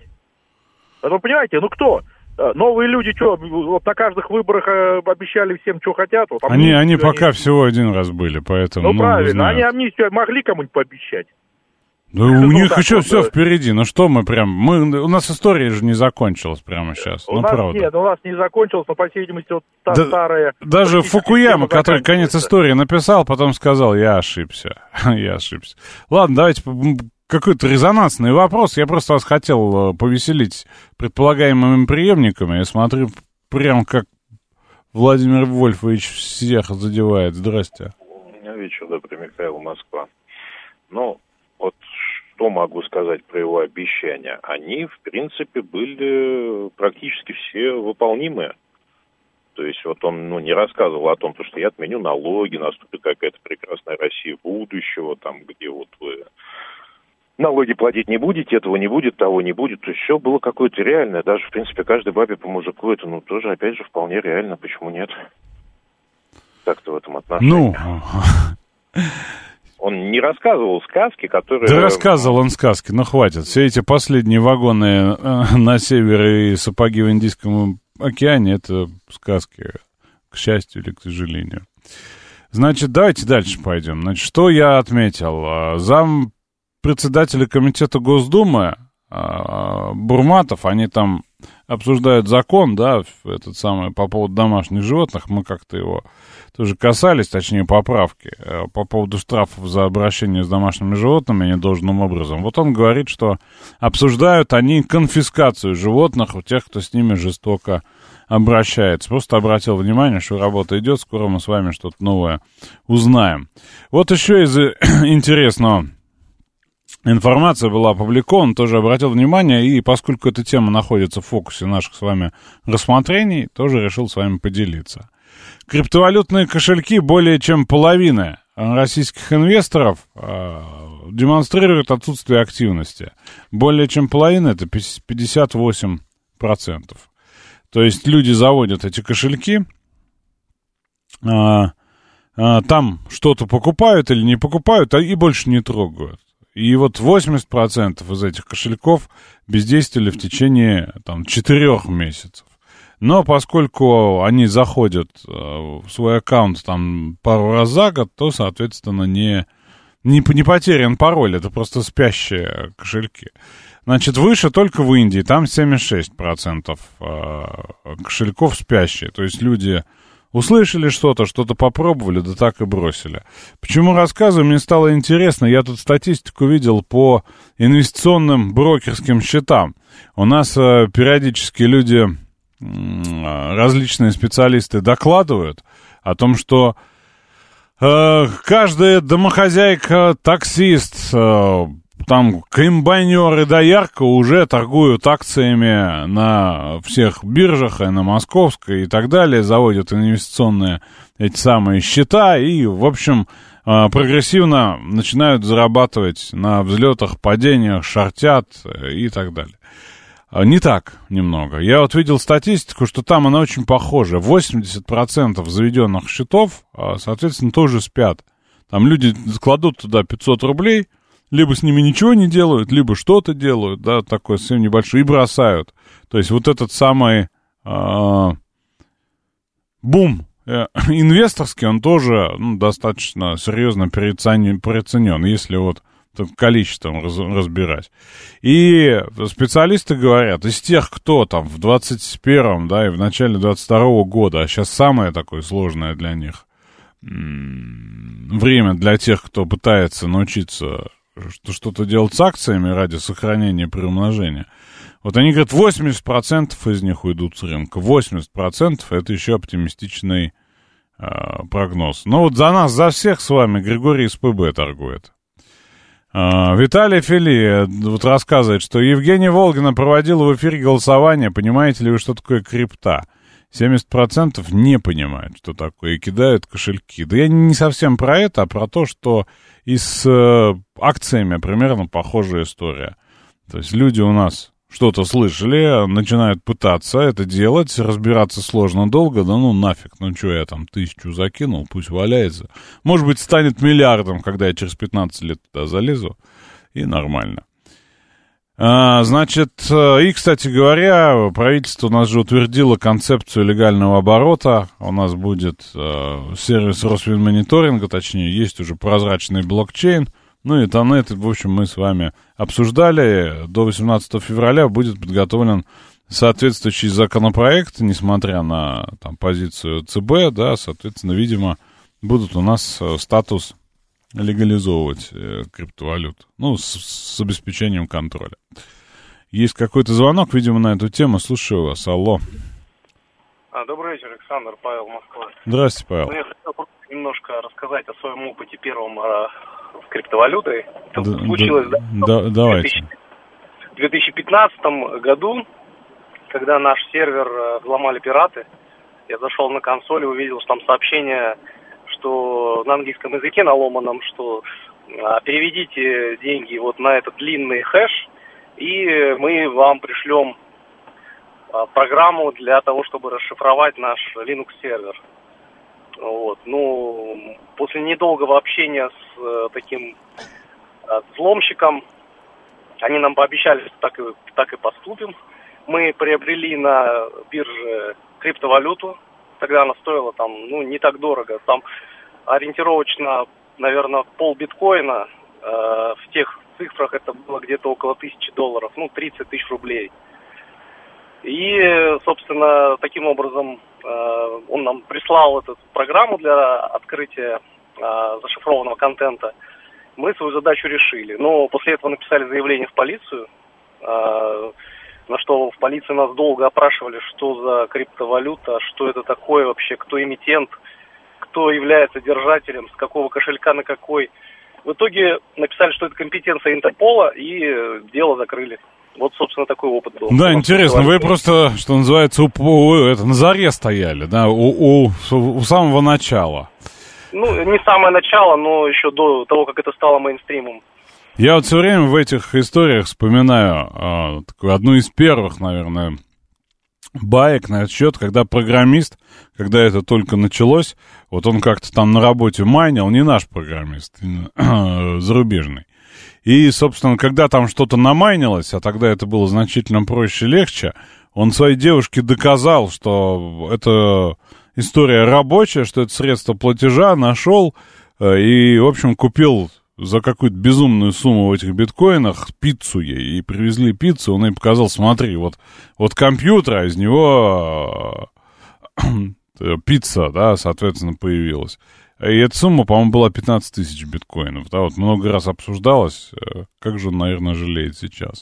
Вы понимаете, ну кто? Новые люди что, вот на каждых выборах обещали всем, что хотят? Вот они они пока они... всего один раз были, поэтому... Ну правильно, они амнистию могли кому-нибудь пообещать? Да у ну, них еще вот, все да. впереди. Ну что мы прям... Мы, у нас история же не закончилась прямо сейчас. У ну, нас правда. Нет, у нас не закончилась, но, по всей видимости, вот та да, старая... Даже Фукуяма, который конец истории написал, потом сказал, я ошибся. я ошибся. Ладно, давайте какой-то резонансный вопрос. Я просто вас хотел повеселить предполагаемыми преемниками. Я смотрю, прям как Владимир Вольфович всех задевает. Здрасте. Вечер добрый, Михаил, Москва. Ну, вот что могу сказать про его обещания? Они, в принципе, были практически все выполнимые. То есть вот он ну, не рассказывал о том, что я отменю налоги, наступит какая-то прекрасная Россия будущего, там, где вот вы налоги платить не будете, этого не будет, того не будет. То есть все было какое-то реальное. Даже, в принципе, каждой бабе по мужику это, ну, тоже, опять же, вполне реально. Почему нет? Так-то в этом отношении. Ну... Он не рассказывал сказки, которые... Да рассказывал он сказки, но хватит. Все эти последние вагоны э, на севере и сапоги в Индийском океане — это сказки, к счастью или к сожалению. Значит, давайте дальше пойдем. Значит, что я отметил? Зам председателя комитета Госдумы Бурматов, они там обсуждают закон, да, этот самый, по поводу домашних животных, мы как-то его тоже касались, точнее, поправки, по поводу штрафов за обращение с домашними животными недолжным образом. Вот он говорит, что обсуждают они конфискацию животных у тех, кто с ними жестоко обращается. Просто обратил внимание, что работа идет, скоро мы с вами что-то новое узнаем. Вот еще из интересного. Информация была опубликована, тоже обратил внимание, и поскольку эта тема находится в фокусе наших с вами рассмотрений, тоже решил с вами поделиться. Криптовалютные кошельки более чем половина российских инвесторов э, демонстрируют отсутствие активности. Более чем половина — это пятьдесят восемь процентов. То есть люди заводят эти кошельки, э, э, там что-то покупают или не покупают, а и больше не трогают. И вот восемьдесят процентов из этих кошельков бездействовали в течение там, четырех месяцев. Но поскольку они заходят э, в свой аккаунт там, пару раз за год, то, соответственно, не, не, не потерян пароль. Это просто спящие кошельки. Значит, выше только в Индии. Там семьдесят шесть процентов э, кошельков спящие. То есть люди... услышали что-то, что-то попробовали, да так и бросили. Почему рассказываю? Мне стало интересно. Я тут статистику видел по инвестиционным брокерским счетам. У нас э, периодически люди, э, различные специалисты докладывают о том, что э, каждая домохозяйка, таксист, э, там комбайнер и доярка уже торгуют акциями на всех биржах, и на Московской и так далее, заводят инвестиционные эти самые счета и, в общем, прогрессивно начинают зарабатывать на взлетах, падениях, шортят и так далее. Не так немного. Я вот видел статистику, что там она очень похожа. восемьдесят процентов заведенных счетов, соответственно, тоже спят. Там люди кладут туда пятьсот рублей, либо с ними ничего не делают, либо что-то делают, да, такое совсем небольшое, и бросают. То есть вот этот самый э, бум э, инвесторский, он тоже ну, достаточно серьезно переоценен, переоценен, если вот количеством раз, разбирать. И специалисты говорят, из тех, кто там в двадцать первом, да, и в начале двадцать второго года, а сейчас самое такое сложное для них время для тех, кто пытается научиться что-то делать с акциями ради сохранения и приумножения. Вот они говорят, восемьдесят процентов из них уйдут с рынка. восемьдесят процентов это еще оптимистичный э, прогноз. Но вот за нас, за всех с вами Григорий из ПБ торгует. Виталий Фили вот рассказывает, что Евгения Волгина проводила в эфире голосование. Понимаете ли вы, что такое крипта? семьдесят процентов не понимают, что такое, и кидают кошельки. Да я не совсем про это, а про то, что и с э, акциями примерно похожая история. То есть люди у нас что-то слышали, начинают пытаться это делать, разбираться сложно долго, да ну нафиг, ну что я там тысячу закинул, пусть валяется. Может быть, станет миллиардом, когда я через пятнадцать лет туда залезу, и нормально. А, значит, и, кстати говоря, правительство у нас же утвердило концепцию легального оборота. У нас будет э, сервис Росфинмониторинга, точнее, есть уже прозрачный блокчейн. Ну и Тонет, в общем, мы с вами обсуждали. До восемнадцатого февраля будет подготовлен соответствующий законопроект, несмотря на там, позицию ЦБ, да, соответственно, видимо, будут у нас статус легализовывать э, криптовалют, ну, с, с обеспечением контроля. Есть какой-то звонок, видимо, на эту тему. Слушаю вас. Алло. А, добрый вечер, Александр, Павел, Москва. Здравствуйте, Павел. Ну, я хотел просто немножко рассказать о своем опыте первом э, с криптовалютой. Это да, случилось да, да, да, давайте. в две тысячи пятнадцатом году, когда наш сервер э, взломали пираты. Я зашел на консоль и увидел, что там сообщение, что на английском языке, на ломаном, что э, переведите деньги вот на этот длинный хэш, и мы вам пришлем э, программу для того, чтобы расшифровать наш Linux-сервер. Вот. Ну, после недолгого общения с э, таким э, взломщиком, они нам пообещали, что так и, так и поступим. Мы приобрели на бирже криптовалюту. Тогда она стоила там, ну, не так дорого. Там ориентировочно, наверное, пол биткоина. Э, в тех цифрах это было где-то около тысячи долларов. Ну, тридцать тысяч рублей. И, собственно, таким образом э, он нам прислал эту программу для открытия э, зашифрованного контента. Мы свою задачу решили. Но после этого написали заявление в полицию, э, на что в полиции нас долго опрашивали, что за криптовалюта, что это такое вообще, кто эмитент, кто является держателем, с какого кошелька на какой. В итоге написали, что это компетенция Интерпола, и дело закрыли. Вот, собственно, такой опыт был. Да, интересно, вы просто, что называется, у, у, это, на заре стояли, да, у, у, у самого начала. Ну, не самое начало, но еще до того, как это стало мейнстримом. Я вот все время в этих историях вспоминаю а, такую одну из первых, наверное, баек на этот счет, когда программист, когда это только началось, вот он как-то там на работе майнил, не наш программист, зарубежный. И, собственно, когда там что-то намайнилось, а тогда это было значительно проще и легче, он своей девушке доказал, что это история рабочая, что это средство платежа, нашел и, в общем, купил за какую-то безумную сумму в этих биткоинах пиццу ей. И привезли пиццу, он ей показал, смотри, вот, вот компьютер, а из него пицца, да, соответственно, появилась. И эта сумма, по-моему, была пятнадцать тысяч биткоинов. Да, вот много раз обсуждалось. Как же он, наверное, жалеет сейчас.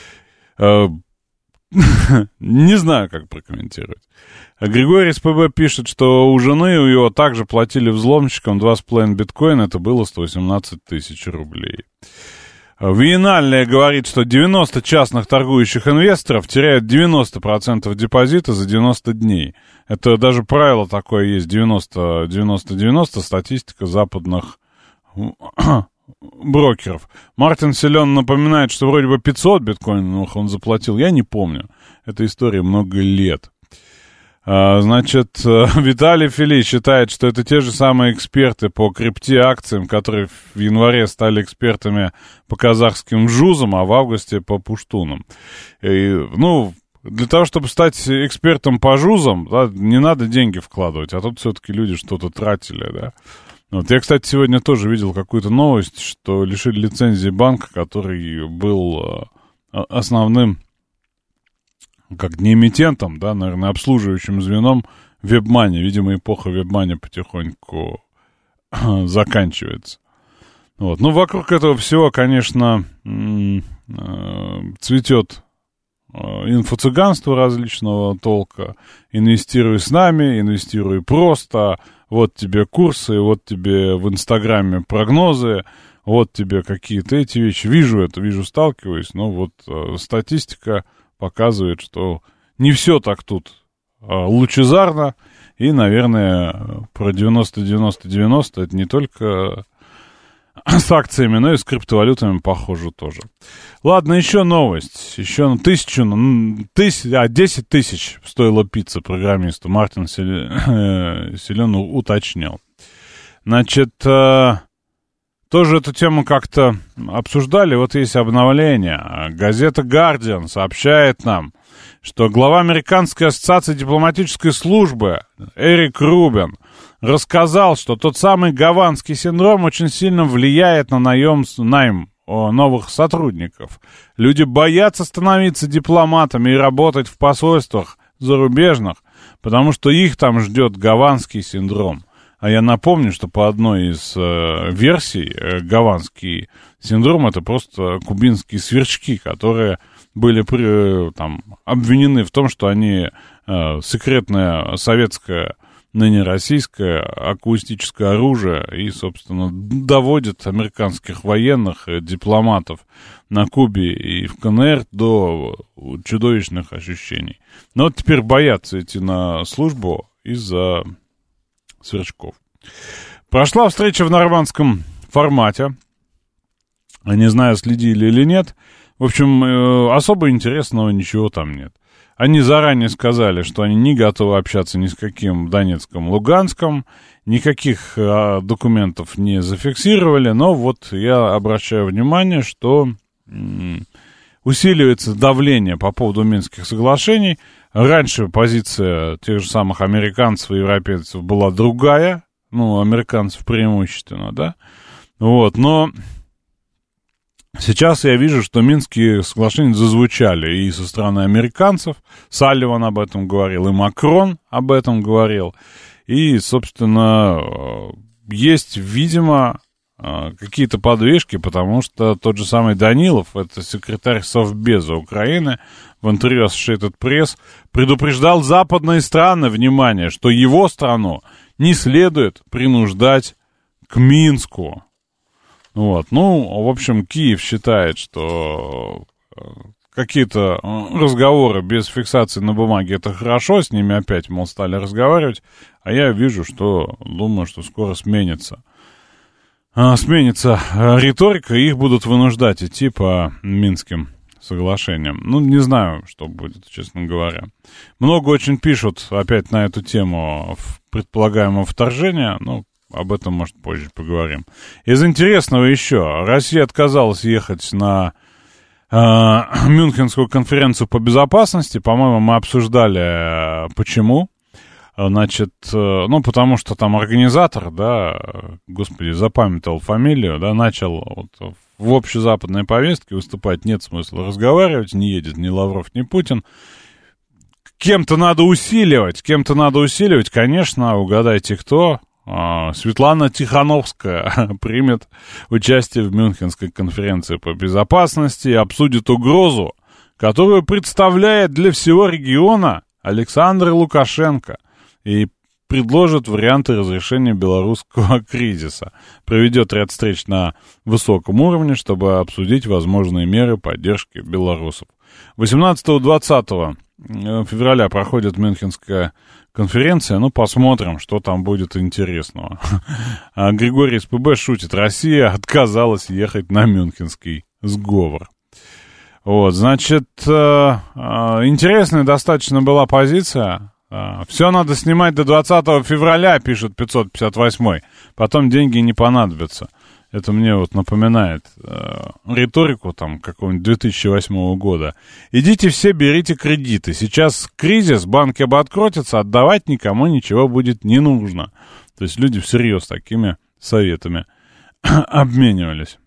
Не знаю, как прокомментировать. Григорий из ПБ пишет, что у жены у его также платили взломщикам два с половиной биткоина. Это было сто восемнадцать тысяч рублей. Виенальная говорит, что девяносто частных торгующих инвесторов теряют девяносто процентов депозита за девяносто дней. Это даже правило такое есть, девяносто девяносто девяносто, статистика западных брокеров. Мартин Селен напоминает, что вроде бы пятьсот биткоинов он заплатил, я не помню. Эта история много лет. Значит, Виталий Фили считает, что это те же самые эксперты по крипте акциям, которые в январе стали экспертами по казахским жузам, а в августе по пуштунам. И, ну, для того, чтобы стать экспертом по жузам, да, не надо деньги вкладывать, а тут все-таки люди что-то тратили, да. Вот. Я, кстати, сегодня тоже видел какую-то новость, что лишили лицензии банка, который был основным, как не эмитентом, да, наверное, обслуживающим звеном WebMoney. Видимо, эпоха WebMoney потихоньку заканчивается. Вот. Ну, вокруг этого всего, конечно, цветет инфо-цыганство различного толка. Инвестируй с нами, инвестируй просто. Вот тебе курсы, вот тебе в Инстаграме прогнозы. вот тебе какие-то эти вещи. Вижу это, вижу, сталкиваюсь, но вот э, статистика показывает, что не все так тут э, лучезарно, и, наверное, про девяносто девяносто девяносто это не только с акциями, но и с криптовалютами, похоже, тоже. Ладно, еще новость. Еще на тысячу, тысяч, а, десять тысяч стоила пицца программисту. Мартин Силен уточнил. Значит, тоже эту тему как-то обсуждали. Вот есть обновление. Газета «Гардиан» сообщает нам, что глава Американской ассоциации дипломатической службы Эрик Рубин рассказал, что тот самый гаванский синдром очень сильно влияет на наем, найм новых сотрудников. Люди боятся становиться дипломатами и работать в посольствах зарубежных, потому что их там ждет гаванский синдром. А я напомню, что по одной из э, версий э, гаванский синдром — это просто кубинские сверчки, которые были при, там, обвинены в том, что они э, секретное советское, ныне российское акустическое оружие и, собственно, доводят американских военных и дипломатов на Кубе и в КНР до чудовищных ощущений. Но вот теперь боятся идти на службу из-за сверчков. Прошла встреча в нормандском формате. Не знаю, следили или нет. В общем, особо интересного ничего там нет. Они заранее сказали, что они не готовы общаться ни с каким Донецком, Луганском, никаких а, документов не зафиксировали, но вот я обращаю внимание, что м- усиливается давление по поводу Минских соглашений. Раньше позиция тех же самых американцев и европейцев была другая, ну, американцев преимущественно, да, вот, но сейчас я вижу, что Минские соглашения зазвучали и со стороны американцев, Салливан об этом говорил, и Макрон об этом говорил, и, собственно, есть, видимо, какие-то подвижки, потому что тот же самый Данилов, это секретарь Совбеза Украины, в интервью Associated Press предупреждал западные страны, внимание, что его страну не следует принуждать к Минску. Вот. Ну, в общем, Киев считает, что какие-то разговоры без фиксации на бумаге — это хорошо, с ними опять, мол, стали разговаривать, а я вижу, что, думаю, что скоро сменится. Сменится риторика, и их будут вынуждать идти по Минским соглашениям. Ну, не знаю, что будет, честно говоря. Много очень пишут опять на эту тему предполагаемого вторжения, ну, об этом, может, позже поговорим. Из интересного еще. Россия отказалась ехать на э, Мюнхенскую конференцию по безопасности. По-моему, мы обсуждали, э, почему. Значит, э, ну, потому что там организатор, да, господи, запамятовал фамилию, да, начал вот, в общезападной повестке выступать, нет смысла разговаривать, не едет ни Лавров, ни Путин. Кем-то надо усиливать, кем-то надо усиливать, конечно, угадайте кто. Светлана Тихановская примет участие в Мюнхенской конференции по безопасности и обсудит угрозу, которую представляет для всего региона Александр Лукашенко, и предложит варианты разрешения белорусского кризиса. Проведет ряд встреч на высоком уровне, чтобы обсудить возможные меры поддержки белорусов. восемнадцатого-двадцатого февраля проходит Мюнхенская конференция. Ну, посмотрим, что там будет интересного. А Григорий СПБ шутит. Россия отказалась ехать на Мюнхенский сговор. Вот, значит, интересная достаточно была позиция. Все надо снимать до двадцатого февраля, пишет пятьсот пятьдесят восьмой. Потом деньги не понадобятся. Это мне вот напоминает э, риторику там какого-нибудь две тысячи восьмого года. Идите все, берите кредиты. Сейчас кризис, банки обанкротятся, отдавать никому ничего будет не нужно. То есть люди всерьез такими советами обменивались.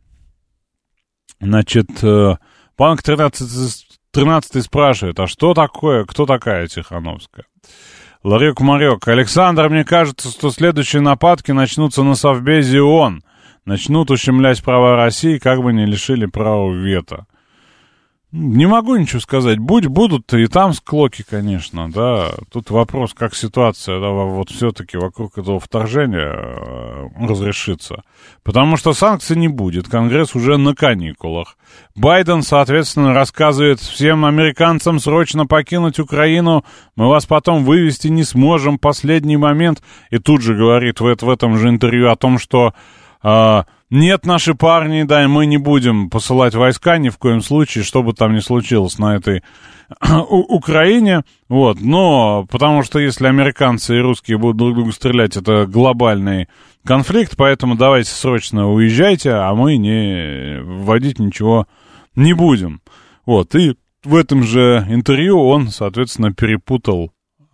Значит, э, банк тринадцатый спрашивает, а что такое, кто такая Тихановская? Ларек-марек. Александр, мне кажется, что следующие нападки начнутся на Совбезе ООН. Начнут ущемлять права России, как бы не лишили права вето. Не могу ничего сказать. Будь, будут и там склоки, конечно, да. Тут вопрос, как ситуация, да, вот все-таки вокруг этого вторжения э, разрешится. Потому что санкций не будет. Конгресс уже на каникулах. Байден, соответственно, рассказывает всем американцам срочно покинуть Украину. Мы вас потом вывести не сможем. Последний момент. И тут же говорит в, в этом же интервью о том, что... Э, Нет, наши парни, да, мы не будем посылать войска ни в коем случае, что бы там ни случилось на этой Украине, вот, но потому что если американцы и русские будут друг другу стрелять, это глобальный конфликт, поэтому давайте срочно уезжайте, а мы не вводить ничего не будем, вот, и в этом же интервью он, соответственно, перепутал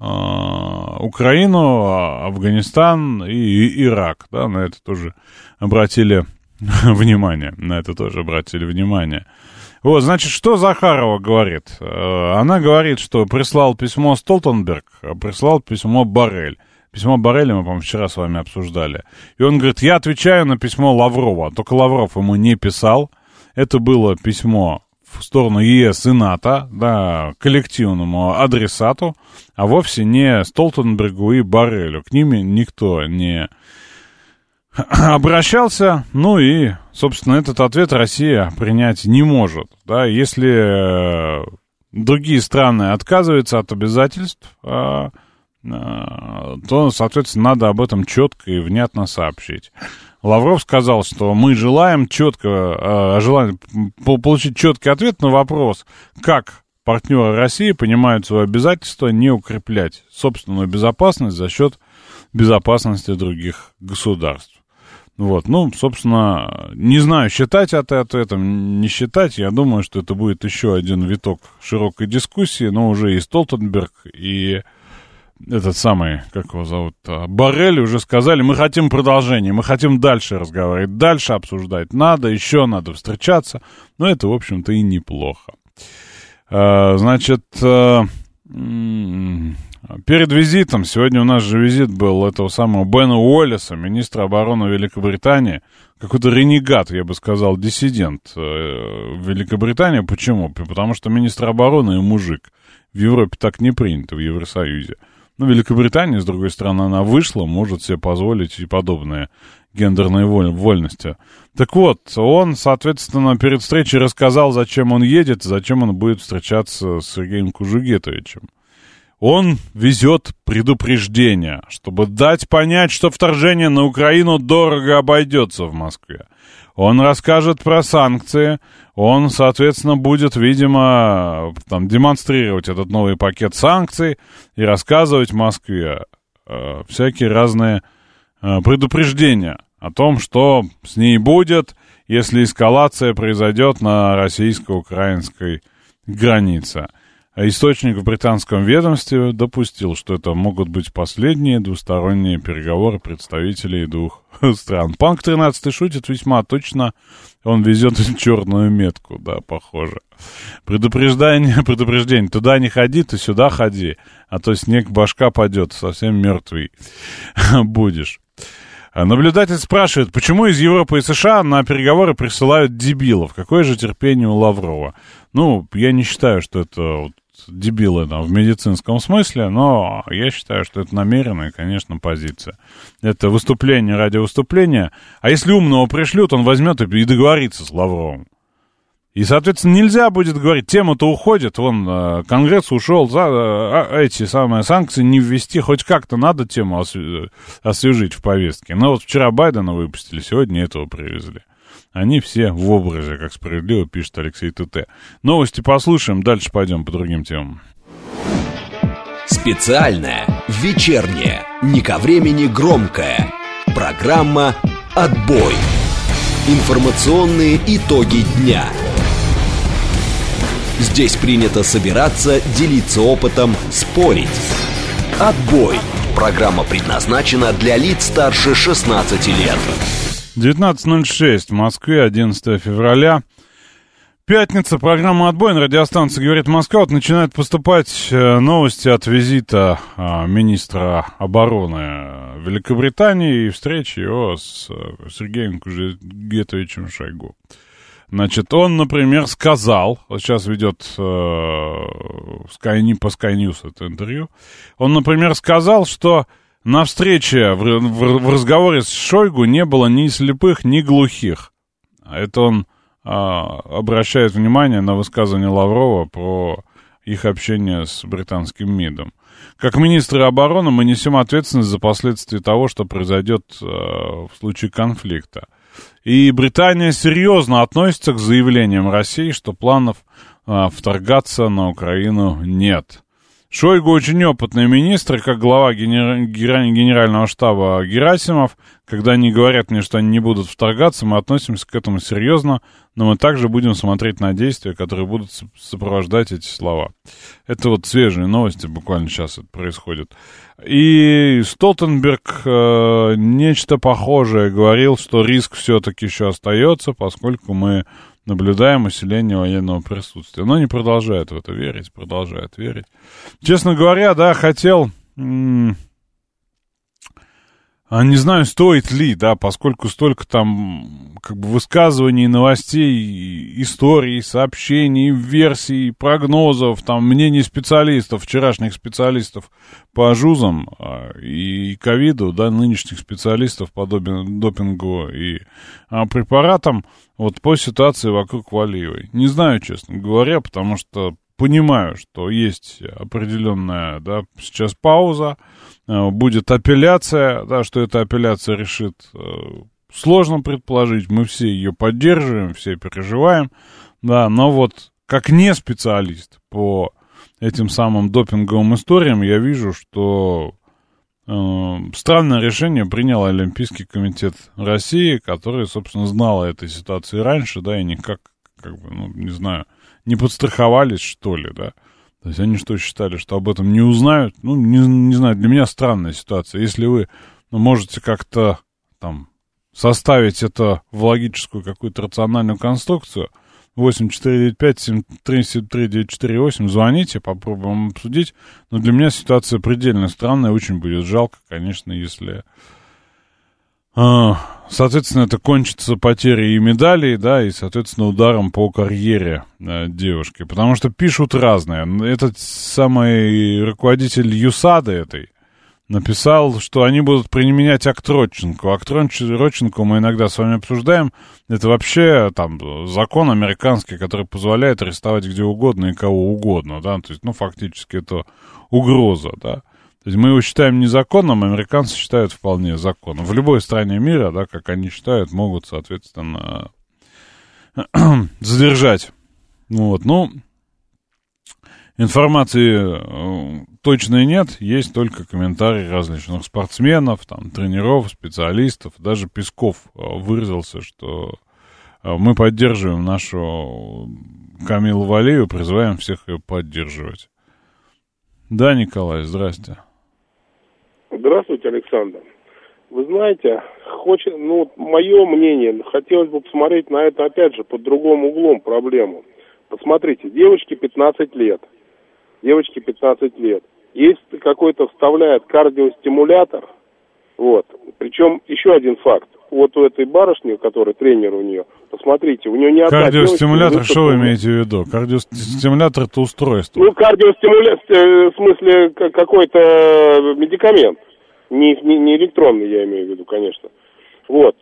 Украину, Афганистан и, и Ирак, да, на это тоже обратили внимание, на это тоже обратили внимание. Вот, значит, что Захарова говорит? Она говорит, что прислал письмо Столтенберг, а прислал письмо Боррель. Письмо Борреля мы, по-моему, вчера с вами обсуждали. И он говорит, я отвечаю на письмо Лаврова, только Лавров ему не писал. Это было письмо в сторону ЕС и НАТО, да, коллективному адресату, а вовсе не Столтенбергу и Боррелю. К ним никто не обращался, ну и, собственно, этот ответ Россия принять не может. Да, если другие страны отказываются от обязательств, то, соответственно, надо об этом четко и внятно сообщить. Лавров сказал, что мы желаем четко, э, желаем получить четкий ответ на вопрос, как партнеры России понимают свое обязательство не укреплять собственную безопасность за счет безопасности других государств. Вот, ну, собственно, не знаю, считать это ответом, не считать, я думаю, что это будет еще один виток широкой дискуссии, но уже и Столтенберг, и... этот самый, как его зовут, Боррель уже сказали, мы хотим продолжения, мы хотим дальше разговаривать, дальше обсуждать, надо, еще надо встречаться, но это, в общем-то, и неплохо. Значит, перед визитом, сегодня у нас же визит был этого самого Бена Уоллеса, министра обороны Великобритании, какой-то ренегат, я бы сказал, диссидент в Великобритании. Почему? Потому что министр обороны и мужик. В Европе так не принято, в Евросоюзе. Ну, Великобритания, с другой стороны, она вышла, может себе позволить и подобные гендерные вольности. Так вот, он, соответственно, перед встречей рассказал, зачем он едет, зачем он будет встречаться с Сергеем Кужугетовичем. Он везет предупреждение, чтобы дать понять, что вторжение на Украину дорого обойдется в Москве. Он расскажет про санкции, он, соответственно, будет, видимо, там, демонстрировать этот новый пакет санкций и рассказывать Москве э, всякие разные э, предупреждения о том, что с ней будет, если эскалация произойдет на российско-украинской границе. Источник в британском ведомстве допустил, что это могут быть последние двусторонние переговоры представителей двух стран. Панк тринадцатый шутит весьма точно, он везет черную метку, да, похоже. Предупреждение, предупреждение, туда не ходи, ты сюда ходи, а то снег башка падет, совсем мертвый будешь. Наблюдатель спрашивает, почему из Европы и США на переговоры присылают дебилов? Какое же терпение у Лаврова? Ну, я не считаю, что это вот дебилы там, в медицинском смысле, но я считаю, что это намеренная, конечно, позиция. Это выступление ради выступления. А если умного пришлют, он возьмет и договорится с Лавровым. И, соответственно, нельзя будет говорить, тема-то уходит, вон, Конгресс ушел, за эти самые санкции не ввести, хоть как-то надо тему освежить в повестке. Но вот вчера Байдена выпустили, сегодня этого привезли. Они все в образе, как справедливо пишет Алексей ТТ. Новости послушаем, дальше пойдем по другим темам. Специальная, вечерняя, не ко времени громкая. Программа «Отбой». Информационные итоги дня. Здесь принято собираться, делиться опытом, спорить. «Отбой». Программа предназначена для лиц старше шестнадцати лет. девятнадцать ноль шесть в Москве, одиннадцатое февраля. Пятница, программа «Отбой» на радиостанции «Говорит Москва». Вот начинают поступать новости от визита министра обороны Великобритании и встречи его с Сергеем Кужугетовичем Шойгу. Значит, он, например, сказал, вот сейчас ведет э, Sky, по Sky News это интервью, он, например, сказал, что на встрече в, в, в разговоре с Шойгу не было ни слепых, ни глухих. Это он э, обращает внимание на высказывание Лаврова про их общение с британским МИДом. Как министры обороны мы несем ответственность за последствия того, что произойдет э, в случае конфликта. И Британия серьезно относится к заявлениям России, что планов э, вторгаться на Украину нет. Шойгу очень опытный министр, как глава генер... генерального штаба Герасимов. Когда они говорят мне, что они не будут вторгаться, мы относимся к этому серьезно, но мы также будем смотреть на действия, которые будут сопровождать эти слова. Это вот свежие новости, буквально сейчас это происходит. И Столтенберг э, нечто похожее говорил, что риск все-таки еще остается, поскольку мы наблюдаем усиление военного присутствия. Но не продолжает в это верить, продолжает верить. Честно говоря, да, хотел... М- не знаю, стоит ли, да, поскольку столько там как бы высказываний, новостей, историй, сообщений, версий, прогнозов, там мнений специалистов, вчерашних специалистов по ЖУЗам и ковиду, да, нынешних специалистов по допингу и а, препаратам, вот по ситуации вокруг Валиевой. Не знаю, честно говоря, потому что понимаю, что есть определенная, да, сейчас пауза, будет апелляция, да, что эта апелляция решит, сложно предположить, мы все ее поддерживаем, все переживаем, да, но вот как не специалист по этим самым допинговым историям, я вижу, что э, странное решение принял Олимпийский комитет России, который, собственно, знал о этой ситуации раньше, да, и никак, как бы, ну, не знаю, не подстраховались, что ли, да. То есть они что, считали, что об этом не узнают? Ну, не, не знаю, для меня странная ситуация. Если вы ну, можете как-то там составить это в логическую какую-то рациональную конструкцию, восемь четыре девять пять семь три семь три девять четыре восемь, звоните, попробуем обсудить. Но для меня ситуация предельно странная, очень будет жалко, конечно, если... Соответственно, это кончится потерей и медалей, да, и, соответственно, ударом по карьере э, девушки. Потому что пишут разные. Этот самый руководитель ЮСАДА этой написал, что они будут применять акт Родченко. Акт Родченко мы иногда с вами обсуждаем. Это вообще там закон американский, который позволяет арестовать где угодно и кого угодно, да. То есть, ну, фактически это угроза, да. То есть мы его считаем незаконным, американцы считают вполне законным. В любой стране мира, да, как они считают, могут, соответственно, задержать. Вот, ну, информации точной нет, есть только комментарии различных спортсменов, там, тренеров, специалистов. Даже Песков выразился, что мы поддерживаем нашу Камилу Валиеву, призываем всех ее поддерживать. Да, Николай, здрасте. Здравствуйте, Александр. Вы знаете, хочет, ну, мое мнение, хотелось бы посмотреть на это, опять же, под другим углом проблему. Посмотрите, девочке пятнадцать лет. Девочке пятнадцать лет. Есть какой-то вставляет кардиостимулятор. Вот. Причем еще один факт. Вот у этой барышни, которая тренер у нее, посмотрите, у нее не одна кардиостимулятор, что вы имеете в виду? Кардиостимулятор — это устройство. Ну, кардиостимулятор, в смысле, какой-то медикамент. Не, не, не электронный, я имею в виду, конечно. Вот.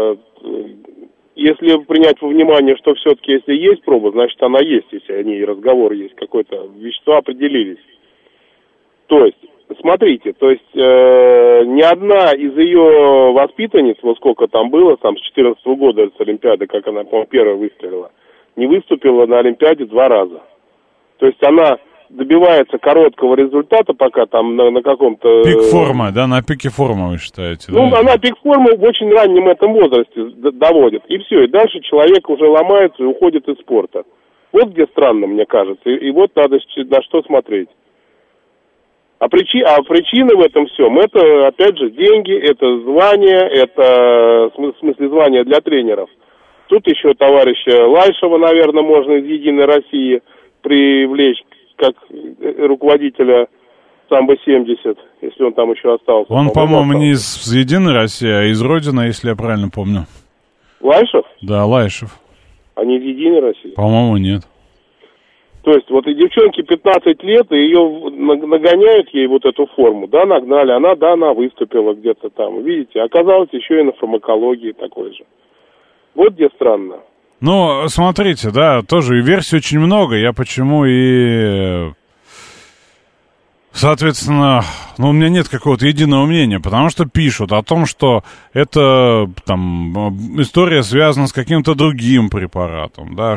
Если принять во внимание, что все-таки, если есть проба, значит, она есть, если о ней разговор есть, какое-то вещества определились. То есть, смотрите, то есть э, ни одна из ее воспитанниц, вот сколько там было, там с четырнадцатого года с Олимпиады, как она, по-моему, первая выстрелила, не выступила на Олимпиаде два раза. То есть она добивается короткого результата, пока там на, на каком-то... Пик формы, да, на пике формы, вы считаете? Ну, да? Она пик формы в очень раннем этом возрасте доводит. И все, и дальше человек уже ломается и уходит из спорта. Вот где странно, мне кажется. И, и вот надо на что смотреть. А, причи, а причины в этом всем, это, опять же, деньги, это звание, это, в смысле, звание для тренеров. Тут еще товарища Лайшева, наверное, можно из «Единой России» привлечь как руководителя самбо семьдесят, если он там еще остался. Он, по-моему, не из «Единой России», а из «Родины», если я правильно помню. Лайшев? Да, Лайшев. Они из «Единой России». По-моему, нет. То есть вот и девчонке пятнадцать лет, и ее нагоняют ей вот эту форму, да, нагнали, она, да, она выступила где-то там, видите, оказалось еще и на фармакологии такой же. Вот где странно. Ну, смотрите, да, тоже версий очень много, я почему и... Соответственно, ну, у меня нет какого-то единого мнения, потому что пишут о том, что это там история связана с каким-то другим препаратом, да,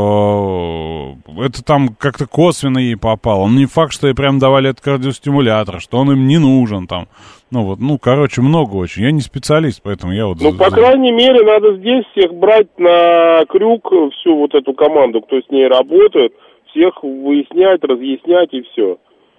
что это там как-то косвенно ей попало. Ну, не факт, что ей прям давали этот кардиостимулятор, что он им не нужен там. Ну, вот, ну, короче, много очень. Я не специалист, поэтому я вот... Ну, по крайней мере, надо здесь всех брать на крюк, всю вот эту команду, кто с ней работает, всех выяснять, разъяснять и все.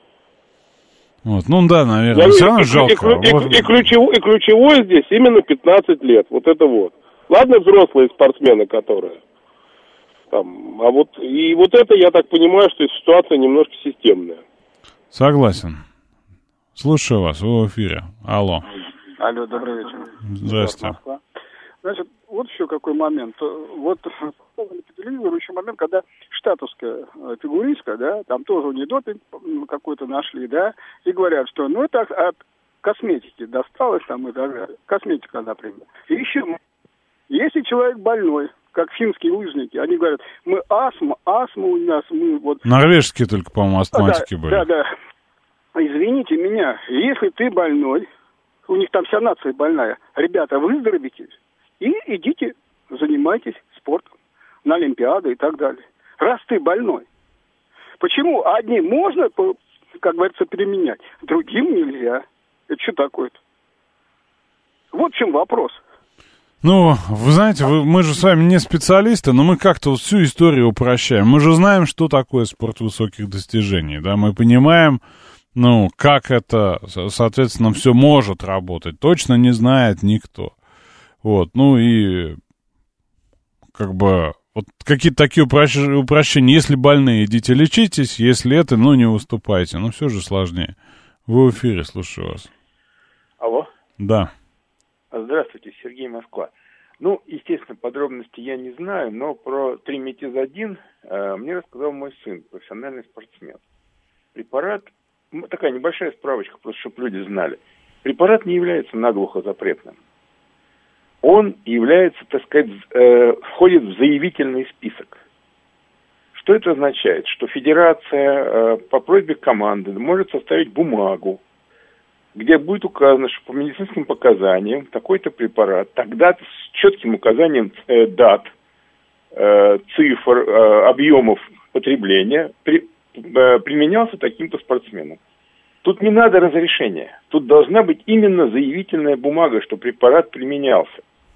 Вот, ну да, наверное, Я, все равно и, жалко. И, и, вот. и, ключевое, и ключевое здесь именно пятнадцать лет, вот это вот. Ладно, взрослые спортсмены, которые там, а вот, и вот это, я так понимаю, что ситуация немножко системная. Согласен. Слушаю вас, вы в эфире. Алло. Алло, добрый вечер. Здравствуйте. Значит, вот еще какой момент. Вот по телевизору еще момент, когда штатовская фигуристка, да, там тоже у нее допинг какой-то нашли, да, и говорят, что ну это от косметики досталось там и так далее. Косметика, например. И еще, если человек больной, как финские лыжники, они говорят, мы астма, астма у нас, мы вот... Норвежские только, по-моему, астматики да, были. Да, да. Извините меня, если ты больной, у них там вся нация больная, ребята, выздоровите и идите, занимайтесь спортом на Олимпиады и так далее. Раз ты больной. Почему одним можно, как говорится, применять, другим нельзя? Это что такое-то? Вот в чем вопрос. Ну, вы знаете, вы, мы же с вами не специалисты, но мы как-то вот всю историю упрощаем. Мы же знаем, что такое спорт высоких достижений, да, мы понимаем, ну, как это, соответственно, все может работать. Точно не знает никто. Вот, ну и как бы вот какие-то такие упрощ... упрощения. Если больные, идите лечитесь, если это, ну, не выступайте. Ну, все же сложнее. Вы в эфире, слушаю вас. Алло. Да. Здравствуйте, Сергей, Москва. Ну, естественно, подробности я не знаю, но про триметизодин э, мне рассказал мой сын, профессиональный спортсмен. Препарат, такая небольшая справочка, просто чтобы люди знали. Препарат не является наглухо запретным. Он является, так сказать, э, входит в заявительный список. Что это означает? Что федерация э, по просьбе команды может составить бумагу, где будет указано, что по медицинским показаниям такой-то препарат, тогда с четким указанием э, дат, э, цифр, э, объемов потребления при, э, применялся таким-то спортсменом. Тут не надо разрешения. Тут должна быть именно заявительная бумага, что препарат применялся.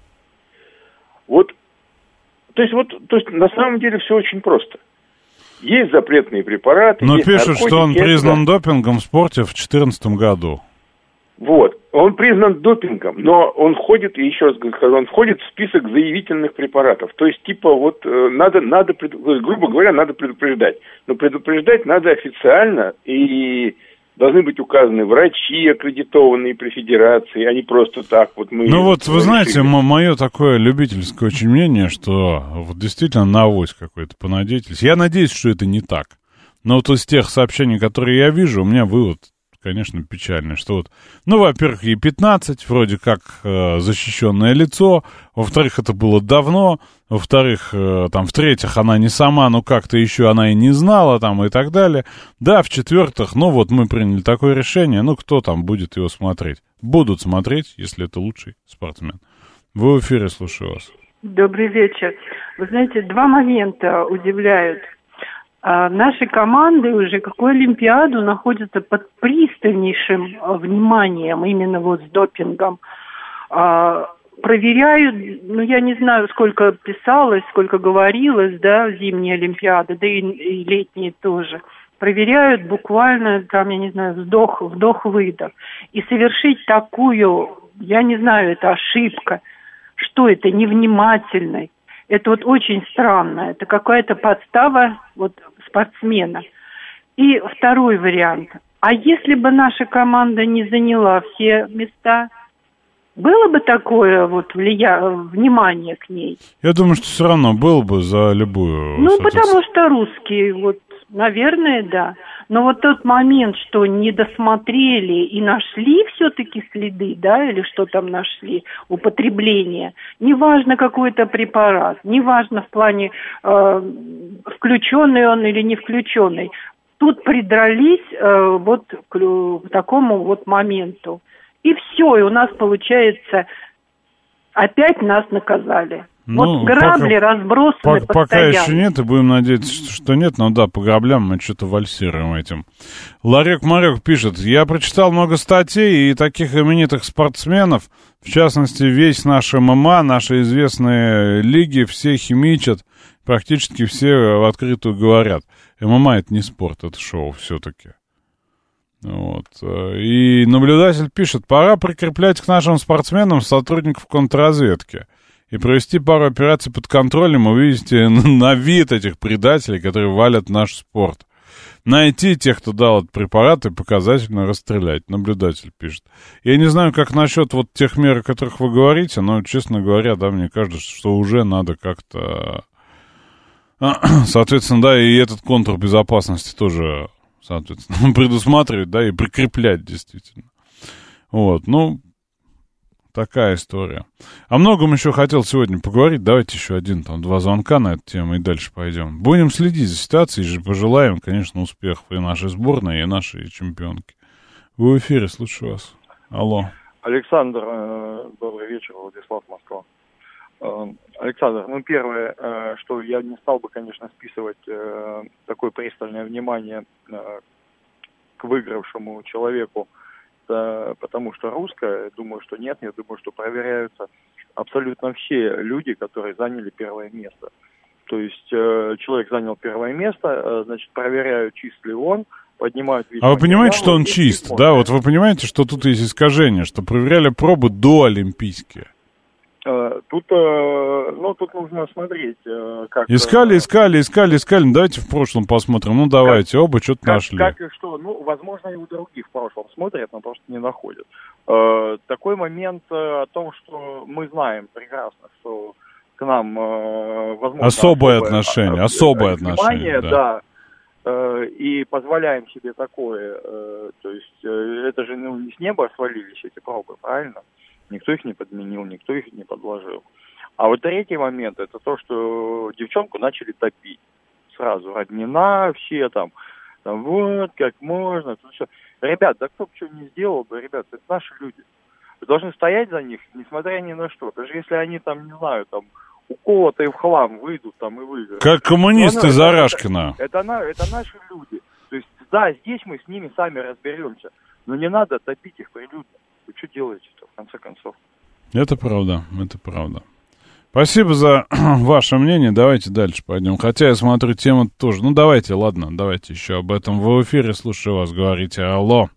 Вот, то есть, вот, то есть на самом деле все очень просто. Есть запретные препараты. Но есть пишут, наркотики, что он признан да. допингом в спорте в две тысячи четырнадцатом году. Вот, он признан допингом, но он входит, и еще раз скажу, он входит в список заявительных препаратов. То есть, типа, вот, надо, надо, грубо говоря, надо предупреждать. Но предупреждать надо официально, и должны быть указаны врачи, аккредитованные при федерации, а не просто так. Вот мы. Ну вот, вы решили. знаете, мое такое любительское очень мнение, что вот действительно навозь какой-то понадейтесь. Я надеюсь, что это не так. Но вот из тех сообщений, которые я вижу, у меня вывод, конечно, печальный, что вот, ну, во-первых, ей пятнадцать, вроде как э, защищенное лицо, во-вторых, это было давно, во-вторых, э, там, в-третьих, она не сама, но как-то еще она и не знала, там, и так далее. Да, в-четвертых, ну, вот мы приняли такое решение, ну, кто там будет его смотреть? Будут смотреть, если это лучший спортсмен. Вы в эфире, слушаю вас. Добрый вечер. Вы знаете, два момента удивляют. А наши команды уже какую Олимпиаду находятся под пристальнейшим вниманием именно вот с допингом. А, проверяют, ну я не знаю, сколько писалось, сколько говорилось, да, зимние Олимпиады, да и, и летние тоже. Проверяют буквально, там, я не знаю, вдох, вдох-выдох. И совершить такую, я не знаю, это ошибка, что это, невнимательность. Это вот очень странно. Это какая-то подстава вот спортсмена. И второй вариант. А если бы наша команда не заняла все места, Было бы такое вот влия... внимание к ней? Я думаю, что все равно было бы за любую... Ну, потому что русские, вот, наверное, да. Но вот тот момент, что не досмотрели и нашли все-таки следы, да, или что там нашли, употребление, неважно какой-то препарат, неважно в плане э, включенный он или не включенный, тут придрались э, вот к, к такому вот моменту. И все, и у нас, получается, опять нас наказали. Ну, вот грабли пока, разбросаны пока, постоянно. Пока еще нет, и будем надеяться, что нет, но да, по граблям мы что-то вальсируем этим. Ларек Марек пишет: я прочитал много статей и таких именитых спортсменов, в частности, весь наш ММА, наши известные лиги, все химичат, практически все в открытую говорят. ММА — это не спорт, это шоу все-таки. Вот. И наблюдатель пишет: пора прикреплять к нашим спортсменам сотрудников контрразведки и провести пару операций под контролем, увидите на вид этих предателей, которые валят наш спорт. Найти тех, кто дал этот препарат, и показательно расстрелять. Наблюдатель пишет. Я не знаю, как насчет вот тех мер, о которых вы говорите, но, честно говоря, да, мне кажется, что уже надо как-то... Соответственно, да, и этот контур безопасности тоже, соответственно, предусматривать, да, и прикреплять действительно. Вот, ну, такая история. О многом еще хотел сегодня поговорить. Давайте еще один, там, два звонка на эту тему и дальше пойдем. Будем следить за ситуацией и пожелаем, конечно, успехов и нашей сборной, и нашей чемпионке. Вы в эфире, слушаю вас. Алло. Александр, добрый вечер, Владислав, Москва. Александр, ну, первое, что я не стал бы, конечно, списывать такое пристальное внимание к выигравшему человеку, потому что русская, думаю, что нет, я думаю, что проверяются абсолютно все люди, которые заняли первое место. То есть человек занял первое место, значит, проверяют, чист ли он, поднимают... А вы понимаете, что он чист, да? Вот вы понимаете, что тут есть искажение, что проверяли пробы до олимпийские? Тут, ну, тут нужно смотреть, как... Искали, искали, искали, искали. Ну, давайте в прошлом посмотрим. Ну, давайте, как, оба что-то как, нашли. Как и что? Ну, возможно, и у других в прошлом смотрят, но просто не находят. Такой момент о том, что мы знаем прекрасно, что к нам, возможно... Особое отношение, особое отношение, да. да. И позволяем себе такое. То есть это же, ну, не с неба свалились эти пробы, правильно? Никто их не подменил, никто их не подложил. А вот третий момент, это то, что девчонку начали топить. Сразу роднина, все там, там вот, как можно. Тут все. Ребят, да кто бы что не сделал бы, ребят, это наши люди. Вы должны стоять за них, несмотря ни на что. Даже если они там, не знаю, там, уколотые в хлам выйдут там и выиграют. Как коммунисты Зарашкина. Это, это, это, это наши люди. То есть, да, здесь мы с ними сами разберемся. Но не надо топить их прилюдно. Вы что делаете-то, в конце концов? Это правда, это правда. Спасибо за ваше мнение. Давайте дальше пойдем. Хотя я смотрю, тема тоже. Ну, давайте, ладно, давайте еще об этом. В эфире, слушаю вас, говорите. Алло.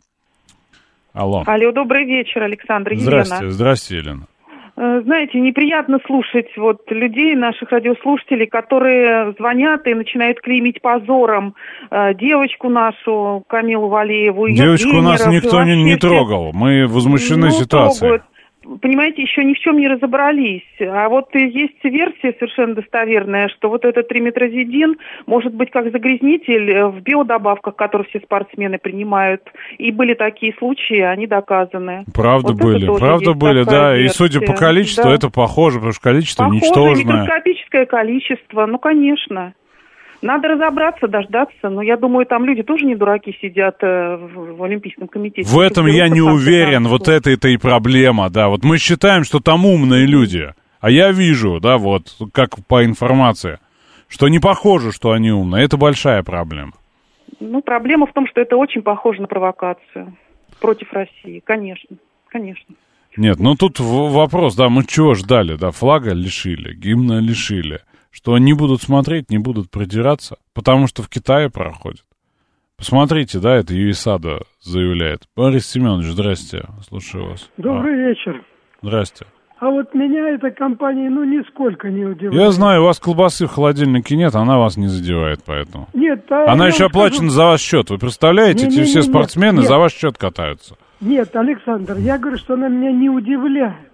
Алло. Алло, добрый вечер, Александр, Елена. Здравствуйте, здравствуйте, Елена. Знаете, неприятно слушать вот людей, наших радиослушателей, которые звонят и начинают клеймить позором э, девочку нашу, Камилу Валееву. Девочку у нас никто не, не трогал, мы возмущены ну, ситуацией. Трогают. Понимаете, еще ни в чем не разобрались. А вот есть версия совершенно достоверная, что вот этот триметразидин может быть как загрязнитель в биодобавках, которые все спортсмены принимают. И были такие случаи, они доказаны. Правда вот были, правда были, да. Версия. И судя по количеству, да. это похоже, потому что количество похоже, ничтожное. Микроскопическое количество, ну, конечно. Надо разобраться, дождаться. Но я думаю, там люди тоже не дураки сидят э, в, в Олимпийском комитете. В этом я не уверен. Вот это это и проблема, да. Вот мы считаем, что там умные люди. А я вижу, да, вот, как по информации, что не похоже, что они умные. Это большая проблема. Ну, проблема в том, что это очень похоже на провокацию против России. Конечно, конечно. Нет, ну тут вопрос, да, мы чего ждали, да, флага лишили, гимна лишили. Что не будут смотреть, не будут придираться, потому что в Китае проходит. Посмотрите, да, это ЮИСАДА заявляет. Борис Семенович, здрасте, слушаю вас. Добрый а. вечер. Здрасте. А вот меня эта компания, ну, нисколько не удивляет. Я знаю, у вас колбасы в холодильнике нет, она вас не задевает, поэтому. Нет, а она еще оплачена скажу... за ваш счет. Вы представляете, не, эти не, все не, спортсмены нет, за ваш счет катаются. Нет, Александр, я говорю, что она меня не удивляет.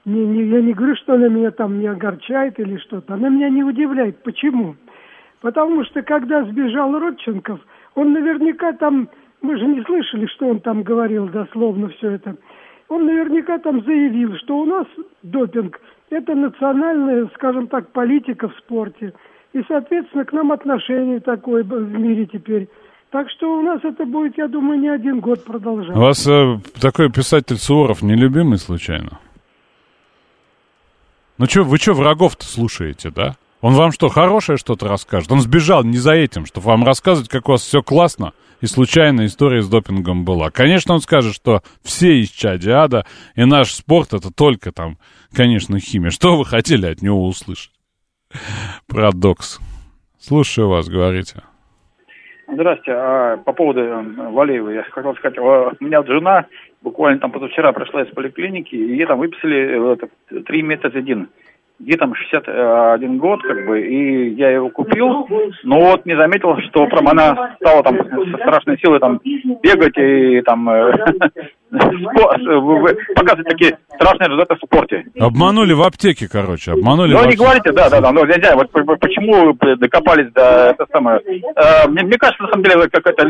Не, не, я не говорю, что она меня там не огорчает или что-то. Она меня не удивляет. Почему? Потому что, когда сбежал Родченков, он наверняка там... Мы же не слышали, что он там говорил дословно все это. Он наверняка там заявил, что у нас допинг – это национальная, скажем так, политика в спорте. И, соответственно, к нам отношение такое в мире теперь. Так что у нас это будет, я думаю, не один год продолжаться. У вас э, такой писатель Суворов нелюбимый случайно? Ну что, вы что врагов-то слушаете, да? Он вам что, хорошее что-то расскажет? Он сбежал не за этим, чтобы вам рассказывать, как у вас все классно, и случайная история с допингом была. Конечно, он скажет, что все исчадия ада, и наш спорт это только там, конечно, химия. Что вы хотели от него услышать? Парадокс. Слушаю вас, говорите. Здрасте. А, по поводу Валеева я хотел сказать, у меня жена буквально там позавчера пришла из поликлиники, и ей там выписали это, три метазидин. Ей там шестьдесят один год, как бы, и я его купил, но вот не заметил, что прям она стала там со страшной силой там бегать и там показывать такие страшные результаты в спорте. Обманули в аптеке, короче, обманули ну, в не аптеке. говорите, да, да, да, но я не знаю, вот почему докопались до это самое. Э, мне, мне кажется, на самом деле, какая-то,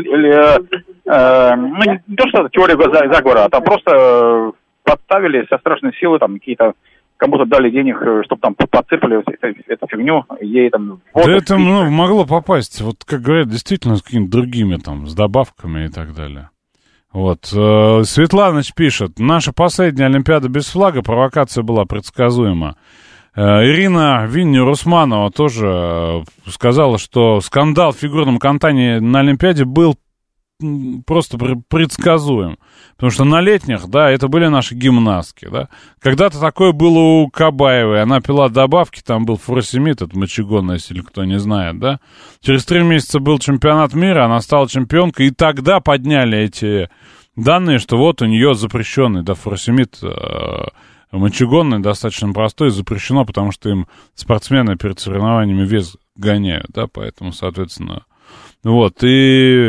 э, ну, не то, что это теория заговора, а там просто подставили со страшной силой там какие-то, кому-то дали денег, чтобы там подсыпали эту, эту фигню, ей там... Да это ну, могло попасть, вот как говорят, действительно с какими-то другими там, с добавками и так далее. Вот. Светланыч пишет, наша последняя Олимпиада без флага, провокация была предсказуема. Ирина Винни-Русманова тоже сказала, что скандал в фигурном катании на Олимпиаде был просто предсказуем. Потому что на летних, да, это были наши гимнастки, да. Когда-то такое было у Кабаевой. Она пила добавки, там был фуросемид, это мочегон, если кто не знает, да. Через три месяца был чемпионат мира, она стала чемпионкой, и тогда подняли эти данные, что вот у нее запрещенный, да, фуросемид э, мочегонный, достаточно простой, запрещено, потому что им спортсмены перед соревнованиями вес гоняют, да, поэтому, соответственно, вот, и...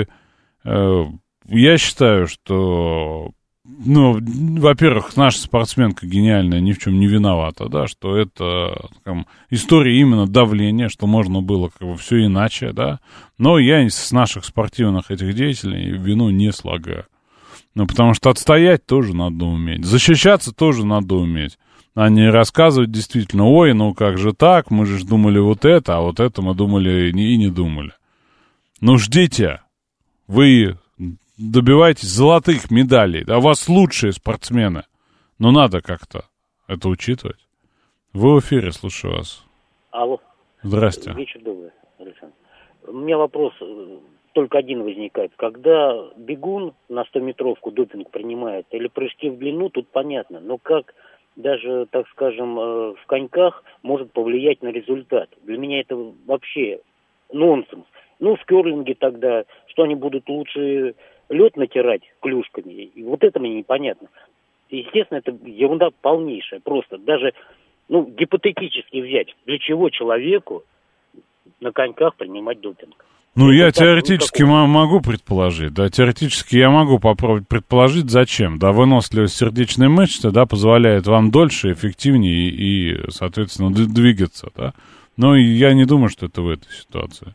Я считаю, что, ну, во-первых, наша спортсменка гениальная ни в чем не виновата, да, что это там, история именно давления, что можно было как бы все иначе, да, но я с наших спортивных этих деятелей вину не слагаю. Ну, потому что отстоять тоже надо уметь, защищаться тоже надо уметь, а не рассказывать действительно, ой, ну как же так, мы же думали вот это, а вот это мы думали и не думали. Ну, ждите. Вы добиваетесь золотых медалей, да, у вас лучшие спортсмены, но надо как-то это учитывать. Вы в эфире, слушаю вас. Алло. Здрасте. Вечер добрый, Александр. У меня вопрос только один возникает. Когда бегун на стометровку допинг принимает или прыжки в длину, тут понятно, но как даже, так скажем, в коньках может повлиять на результат? Для меня это вообще нонсенс. Ну, в керлинге тогда, что они будут лучше лед натирать клюшками, и вот это мне непонятно. Естественно, это ерунда полнейшая, просто даже, ну, гипотетически взять, для чего человеку на коньках принимать допинг. Ну, я теоретически м- могу предположить, да, теоретически я могу попробовать предположить, зачем, да, выносливость сердечной мышцы, да, позволяет вам дольше, эффективнее и, и соответственно, д- двигаться, да, но я не думаю, что это в этой ситуации.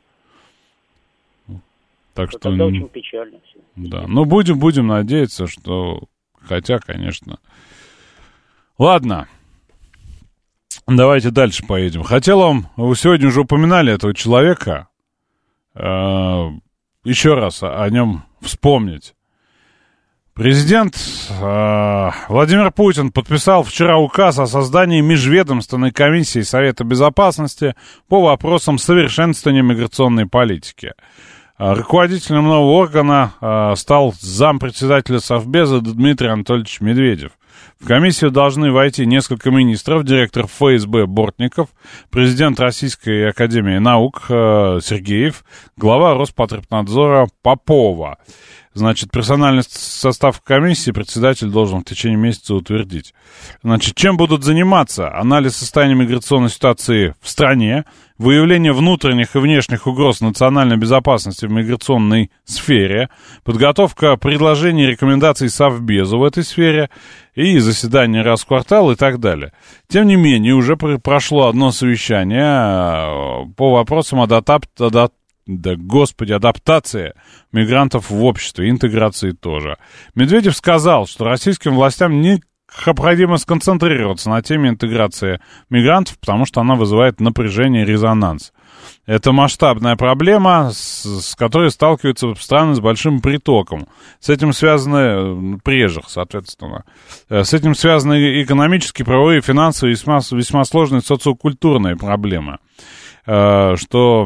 Так что, тогда очень печально все. Да, но будем, будем надеяться, что, хотя, конечно. Ладно, давайте дальше поедем. Хотел вам, вы сегодня уже упоминали этого человека, э, еще раз о, о нем вспомнить. Президент э, Владимир Путин подписал вчера указ о создании межведомственной комиссии Совета Безопасности по вопросам совершенствования миграционной политики. Руководителем нового органа э, стал зампредседателя Совбеза Дмитрий Анатольевич Медведев. В комиссию должны войти несколько министров, директор эф эс бэ Бортников, президент Российской академии наук э, Сергеев, глава Роспотребнадзора Попова. Значит, персональный состав комиссии председатель должен в течение месяца утвердить. Значит, чем будут заниматься? Анализ состояния миграционной ситуации в стране, выявление внутренних и внешних угроз национальной безопасности в миграционной сфере, подготовка предложений и рекомендаций Совбезу в этой сфере и заседание раз в квартал и так далее. Тем не менее, уже прошло одно совещание по вопросам адаптации, да, господи, адаптации мигрантов в обществе, интеграции тоже. Медведев сказал, что российским властям необходимо сконцентрироваться на теме интеграции мигрантов, потому что она вызывает напряжение и резонанс. Это масштабная проблема, с, с которой сталкиваются страны с большим притоком. С этим связаны, приезжих, соответственно. С этим связаны экономические, правовые, финансовые и весьма, весьма сложные социокультурные проблемы. Что...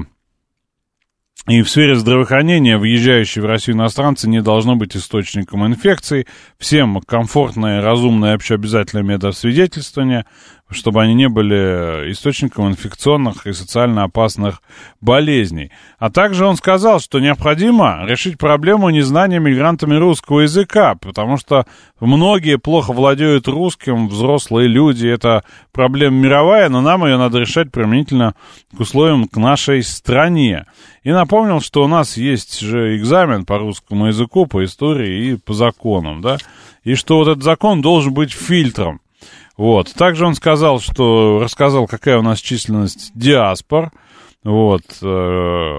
И в сфере здравоохранения въезжающие в Россию иностранцы не должно быть источником инфекций. Всем комфортное, разумное и общеобязательное медосвидетельствование, чтобы они не были источником инфекционных и социально опасных болезней. А также он сказал, что необходимо решить проблему незнания мигрантами русского языка, потому что многие плохо владеют русским, взрослые люди. Это проблема мировая, но нам ее надо решать применительно к условиям к нашей стране. И напомнил, что у нас есть же экзамен по русскому языку, по истории и по законам, да, и что вот этот закон должен быть фильтром. Вот. Также он сказал, что рассказал, какая у нас численность диаспор, вот, э,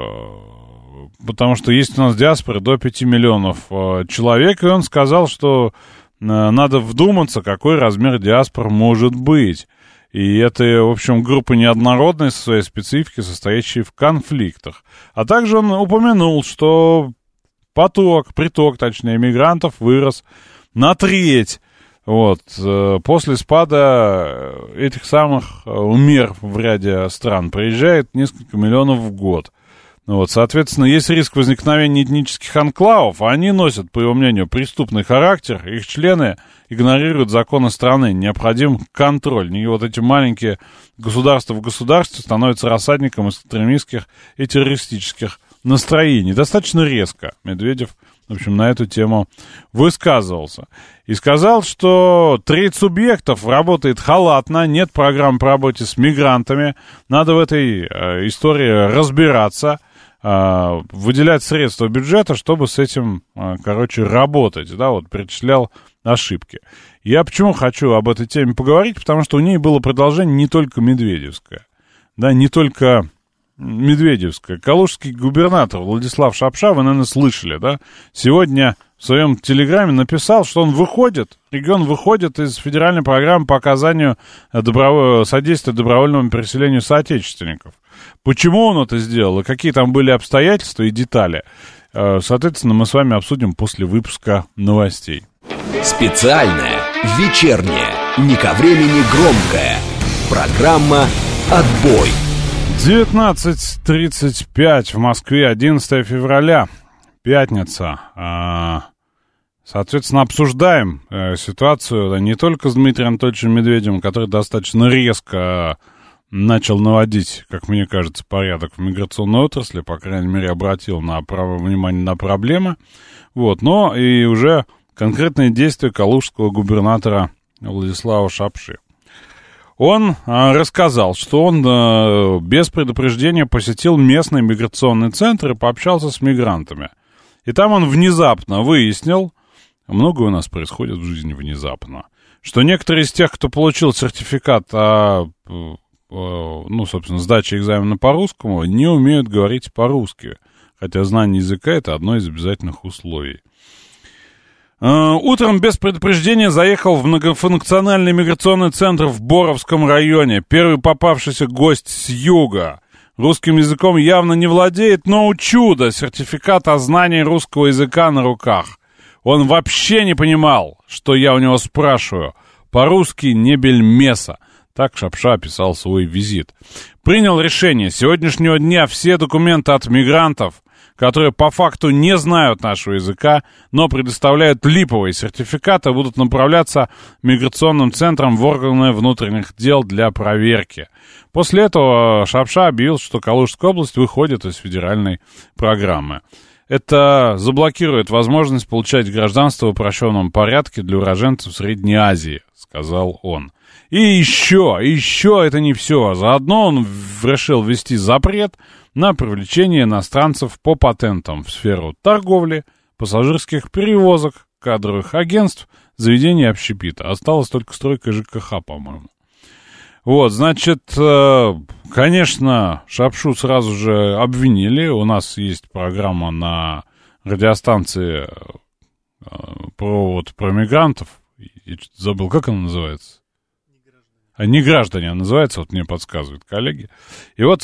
потому что есть у нас диаспоры до пяти миллионов э, человек, и он сказал, что э, надо вдуматься, какой размер диаспор может быть. И это, в общем, группа неоднородная со своей спецификой, состоящая в конфликтах. А также он упомянул, что поток, приток, точнее, мигрантов вырос на треть. Вот, после спада этих самых мер в ряде стран приезжает несколько миллионов в год. Вот, соответственно, есть риск возникновения этнических анклавов, а они носят, по его мнению, преступный характер, их члены игнорируют законы страны, необходим контроль. И вот эти маленькие государства в государстве становятся рассадником экстремистских и террористических настроений. Достаточно резко Медведев, в общем, на эту тему высказывался. И сказал, что треть субъектов работает халатно, нет программ по работе с мигрантами, надо в этой э, истории разбираться, э, выделять средства бюджета, чтобы с этим, э, короче, работать, да, вот, перечислял ошибки. Я почему хочу об этой теме поговорить, потому что у ней было продолжение не только медведевское, да, не только... Медведевская. Калужский губернатор Владислав Шапша, вы, наверное, слышали, да? Сегодня в своем телеграме написал, что он выходит, регион выходит из федеральной программы по оказанию добро... содействия добровольному переселению соотечественников. Почему он это сделал и какие там были обстоятельства и детали, соответственно, мы с вами обсудим после выпуска новостей. Специальная, вечерняя, не ко времени громкая программа «Отбой». девятнадцать тридцать пять в Москве, одиннадцатое февраля, пятница. Соответственно, обсуждаем ситуацию не только с Дмитрием Анатольевичем Медведевым, который достаточно резко начал наводить, как мне кажется, порядок в миграционной отрасли, по крайней мере, обратил на право, внимание на проблемы, вот, но и уже конкретные действия калужского губернатора Владислава Шапши. Он а, рассказал, что он а, без предупреждения посетил местный миграционный центр и пообщался с мигрантами. И там он внезапно выяснил, многое у нас происходит в жизни внезапно, что некоторые из тех, кто получил сертификат о, о, ну, собственно, сдаче экзамена по-русскому, не умеют говорить по-русски, хотя знание языка — это одно из обязательных условий. Утром без предупреждения заехал в многофункциональный миграционный центр в Боровском районе. Первый попавшийся гость с юга. Русским языком явно не владеет, но, чудо, сертификат о знании русского языка на руках. Он вообще не понимал, что я у него спрашиваю. По-русски не бельмеса. Так Шапша описал свой визит. Принял решение. С сегодняшнего дня все документы от мигрантов, которые по факту не знают нашего языка, но предоставляют липовые сертификаты, будут направляться миграционным центром в органы внутренних дел для проверки. После этого Шапша объявил, что Калужская область выходит из федеральной программы. это заблокирует возможность получать гражданство в упрощенном порядке для уроженцев Средней Азии, сказал он. И еще, еще это не все. Заодно он решил ввести запрет на привлечение иностранцев по патентам в сферу торговли, пассажирских перевозок, кадровых агентств, заведений общепита. Осталась только стройка ЖКХ, по-моему. Вот, значит, конечно, Шапшу сразу же обвинили. У нас есть программа на радиостанции про, вот, про мигрантов. Я забыл, как она называется? Не граждане. Не граждане, она называется, вот мне подсказывают коллеги. И вот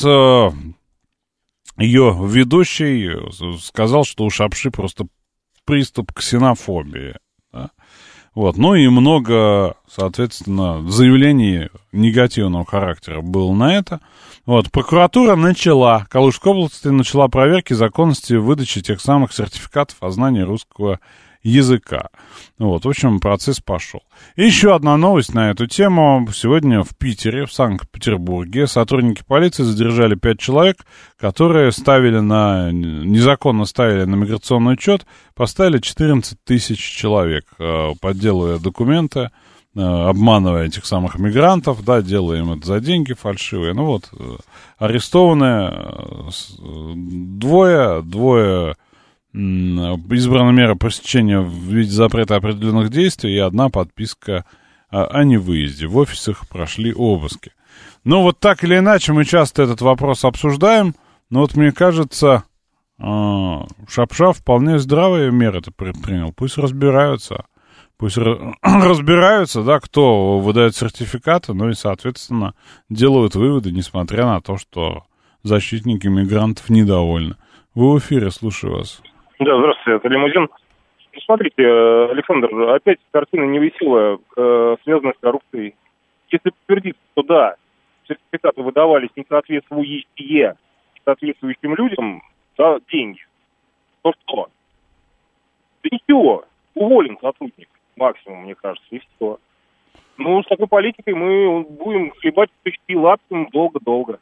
ее ведущий сказал, что у Шапши просто приступ ксенофобии. Да? Вот. Ну и много, соответственно, заявлений негативного характера было на это. Вот. Прокуратура начала, Калужской области начала проверки законности выдачи тех самых сертификатов о знании русского языка. Вот, в общем, процесс пошел. И еще одна новость на эту тему. Сегодня в Питере, в Санкт-Петербурге, сотрудники полиции задержали пять человек, которые ставили на, незаконно ставили на миграционный учет, поставили четырнадцать тысяч человек, подделывая документы, обманывая этих самых мигрантов, да, делая им это за деньги фальшивые. Ну вот, арестованы двое, двое избрана мера пресечения в виде запрета определенных действий и одна подписка о, о невыезде. В офисах прошли обыски. Ну, вот так или иначе, мы часто этот вопрос обсуждаем, но вот мне кажется, э, Шапша вполне здравые меры-то предпринял. Пусть разбираются. Пусть разбираются, да, кто выдает сертификаты, ну и, соответственно, делают выводы, несмотря на то, что защитники мигрантов недовольны. Вы в эфире, слушаю вас. Да, здравствуйте, это Лимузин. Смотрите, Александр, опять картина невеселая, э, связанная с коррупцией. Если подтвердится, что да, сертификаты выдавались несоответствующие соответствующим людям за деньги, то что? Да ничего, уволен сотрудник, максимум, мне кажется, и все. Ну, с такой политикой мы будем хлебать пешки лаптем долго-долго.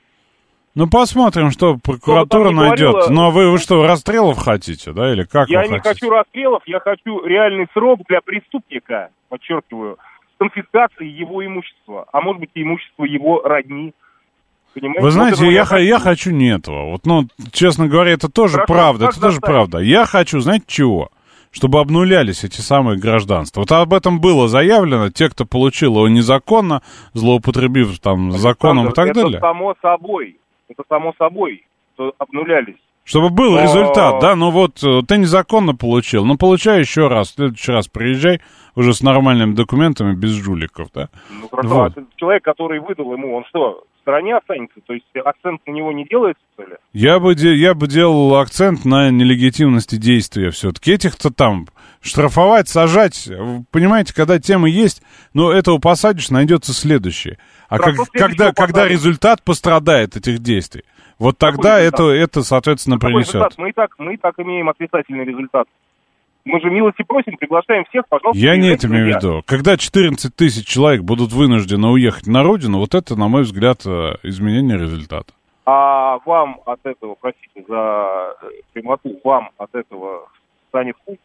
Ну, посмотрим, что прокуратура найдет. Говорила... Ну, а вы, вы что, расстрелов хотите, да, или как я вы не хотите? хочу расстрелов, я хочу реальный срок для преступника, подчеркиваю, с конфискацией его имущества, а может быть, и имущества его родни. Понимаете? Вы знаете, вот я, я, хочу... я хочу не этого. Вот, ну, честно говоря, это тоже Хорошо, правда, это тоже правда. Я хочу, знаете, чего? Чтобы обнулялись эти самые гражданства. Вот об этом было заявлено. Те, кто получил его незаконно, злоупотребив там законом и так это далее. Это само собой. Это само собой, что обнулялись. Чтобы был Но... результат, да, ну вот ты незаконно получил, ну получай еще раз, в следующий раз приезжай уже с нормальными документами, без жуликов, да. Ну хорошо, вот. А человек, который выдал ему, он что, в стороне останется? То есть акцент на него не делается, что ли? Я бы, де- я бы делал акцент на нелегитимности действия все-таки. Этих-то там штрафовать, сажать, понимаете, когда тема есть, но этого посадишь, найдется следующее. А как, когда, когда результат пострадает этих действий, вот тогда это, это, соответственно, принесет. Мы и, так, мы и так имеем отрицательный результат. Мы же милости просим, приглашаем всех, пожалуйста. Я не это имею в виду. Когда четырнадцать тысяч человек будут вынуждены уехать на родину, вот это, на мой взгляд, изменение результата. А вам от этого, простите за прямоту, вам от этого станет хуже?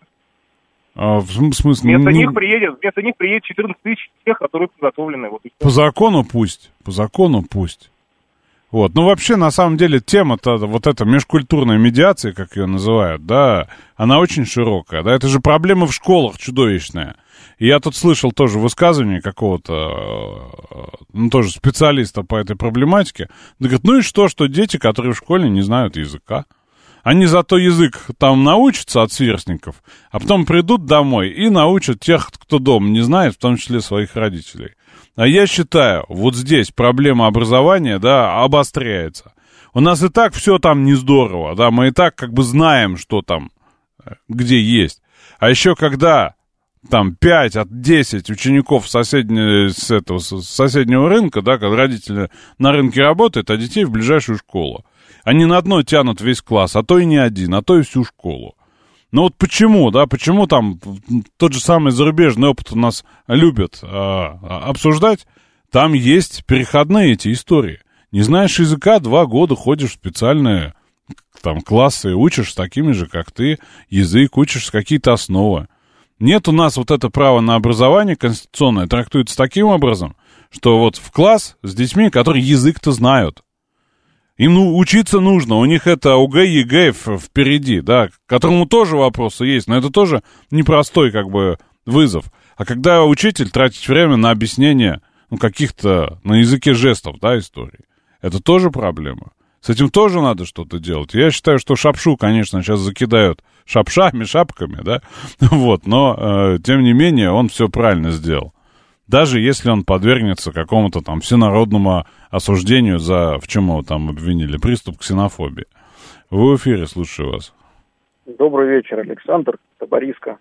А, в смысле? Вместо, не... них приедет, вместо них приедет четырнадцать тысяч тех, которые подготовлены. Вот по закону пусть, по закону пусть. Вот, ну вообще, на самом деле, тема-то, вот эта межкультурная медиация, как ее называют, да, она очень широкая, да, это же проблема в школах чудовищная. И я тут слышал тоже высказывание какого-то, ну, тоже специалиста по этой проблематике, он говорит, ну и что, что дети, которые в школе не знают языка, они зато язык там научатся от сверстников, а потом придут домой и научат тех, кто дома не знает, в том числе своих родителей. А я считаю, вот здесь проблема образования, да, обостряется. У нас и так все там не здорово, да, мы и так как бы знаем, что там, где есть. А еще когда там пять от десяти учеников соседнего, с этого, с соседнего рынка, да, когда родители на рынке работают, а детей в ближайшую школу. Они на одно тянут весь класс, а то и не один, а то и всю школу. Ну вот почему, да, почему там тот же самый зарубежный опыт у нас любят а, обсуждать, там есть переходные эти истории. Не знаешь языка, два года ходишь в специальные там классы, учишь с такими же, как ты, язык, учишь какие-то основы. Нет у нас вот это право на образование конституционное трактуется таким образом, что вот в класс с детьми, которые язык-то знают. Им ну, учиться нужно, у них это ОГЭ, ЕГЭ впереди, да, к которому тоже вопросы есть, но это тоже непростой как бы вызов. А когда учитель тратит время на объяснение ну, каких-то на языке жестов, да, историй, это тоже проблема. С этим тоже надо что-то делать. Я считаю, что шапшу, конечно, сейчас закидают шапшами, шапками, да, вот, но, э, тем не менее, он все правильно сделал. Даже если он подвергнется какому-то там всенародному осуждению за, в чем его там обвинили, приступ ксенофобии. Вы в эфире, слушаю вас. Добрый вечер, Александр, это Бориска.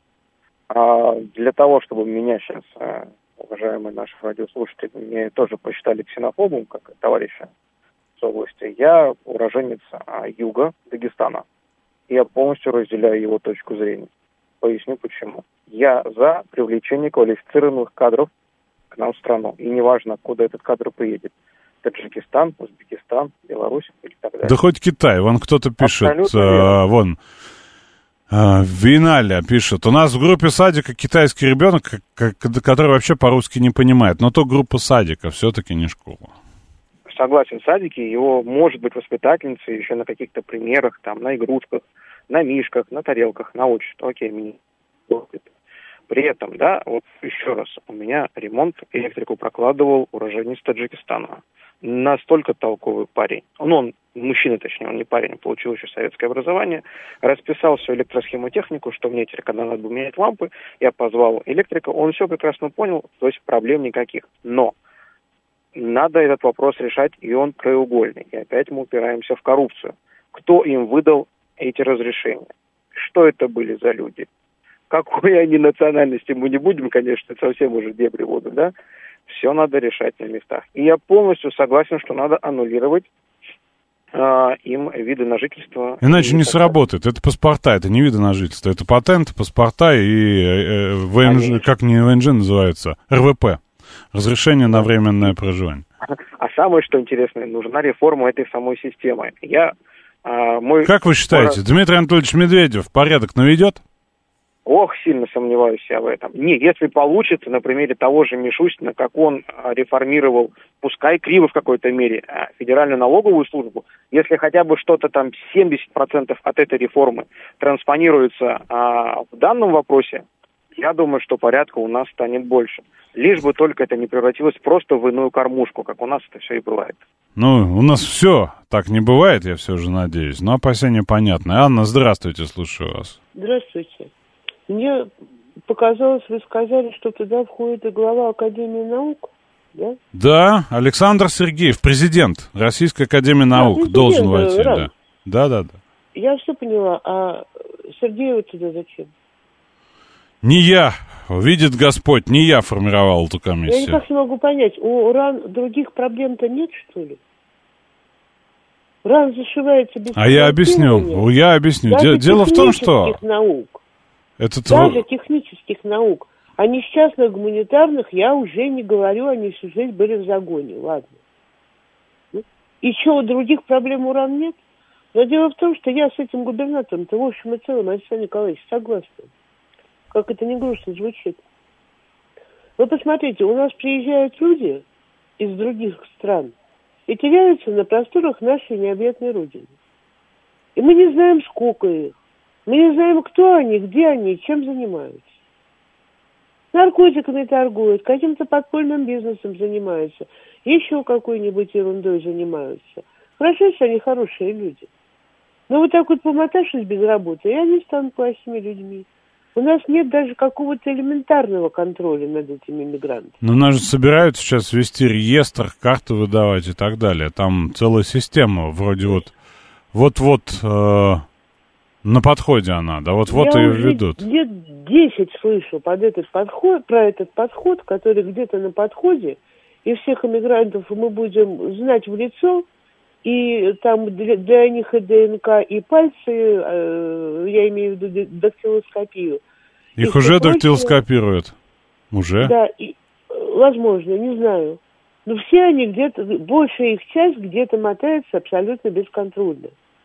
А для того, чтобы меня сейчас, уважаемые наши радиослушатели, мне тоже посчитали ксенофобом, как товарища с области, я уроженец юга Дагестана. Я полностью разделяю его точку зрения. Поясню почему. Я за привлечение квалифицированных кадров к нам в страну. И неважно, куда этот кадр приедет. Таджикистан, Узбекистан, Беларусь и так далее. Да хоть Китай. Вон кто-то пишет, э, вон, э, Виналя пишет. У нас в группе садика китайский ребенок, который вообще по-русски не понимает. Но то группа садика, все-таки не школа. Согласен, садики, его может быть воспитательница еще на каких-то примерах, там, на игрушках, на мишках, на тарелках научат. Окей, мне при этом, да, вот еще раз, у меня ремонт, электрику прокладывал уроженец Таджикистана. Настолько толковый парень. Ну, он, мужчина точнее, он не парень, получил еще советское образование, расписал всю электросхемотехнику, что мне теперь, когда надо было менять лампы, я позвал электрика, он все прекрасно понял, то есть проблем никаких. Но надо этот вопрос решать, и он краеугольный. И опять мы упираемся в коррупцию. Кто им выдал эти разрешения? Что это были за люди? Какой они национальности, мы не будем, конечно, совсем уже дебри воду, да? Все надо решать на местах. И я полностью согласен, что надо аннулировать э, им виды на жительство. Иначе не сработает. Это паспорта, это не виды на жительство. Это патенты, паспорта и э, ВНЖ, как не ВНЖ называется, РВП. Разрешение на временное проживание. А самое, что интересное, нужна реформа этой самой системы. Я, э, мой... Как вы считаете, Дмитрий Анатольевич Медведев порядок наведет? Ох, сильно сомневаюсь я в этом. Не, если получится, на примере того же Мишустина, как он а, реформировал, пускай криво в какой-то мере, а, Федеральную налоговую службу, если хотя бы что-то там семьдесят процентов от этой реформы транспонируется а, в данном вопросе, я думаю, что порядка у нас станет больше. Лишь бы только это не превратилось просто в иную кормушку, как у нас это все и бывает. Ну, у нас все так не бывает, я все же надеюсь, но опасения понятны. Анна, здравствуйте, слушаю вас. Здравствуйте. Мне показалось, вы сказали, что туда входит и глава Академии наук, да? Да, Александр Сергеев, президент Российской Академии наук, да, должен войти, да. Да, да, да. Я все поняла, а Сергеева туда зачем? Не я, видит Господь, не я формировал эту комиссию. Я никак не могу понять, у РАН других проблем-то нет, что ли? РАН зашивается без А я объясню, я объясню. Даже Дело в том, что... наук. Это Даже тв... технических наук. А несчастных гуманитарных я уже не говорю, они всю жизнь были в загоне, ладно. И что, других проблем у РАН нет? Но дело в том, что я с этим губернатором-то в общем и целом, Александр Николаевич, согласна. Как это не грустно звучит. Вы посмотрите, у нас приезжают люди из других стран и теряются на просторах нашей необъятной Родины. И мы не знаем, сколько их. Мы не знаем, кто они, где они, чем занимаются. Наркотиками торгуют, каким-то подпольным бизнесом занимаются, еще какой-нибудь ерундой занимаются. Хорошо, если они хорошие люди. Но вот так вот помотавшись без работы, и они станут плохими людьми. У нас нет даже какого-то элементарного контроля над этими мигрантами. Но нас же собираются сейчас вести реестр, карты выдавать и так далее. Там целая система, вроде вот, вот-вот... Э... На подходе она, да, вот-вот ее ведут. Я лет десять слышу под этот подход, про этот подход, который где-то на подходе, и всех иммигрантов мы будем знать в лицо, и там для, для них и ДНК, и пальцы, э, я имею в виду дактилоскопию. Их уже дактилоскопируют? Уже? Да, и, возможно, не знаю. Но все они где-то, большая их часть где-то мотается абсолютно бесконтрольно.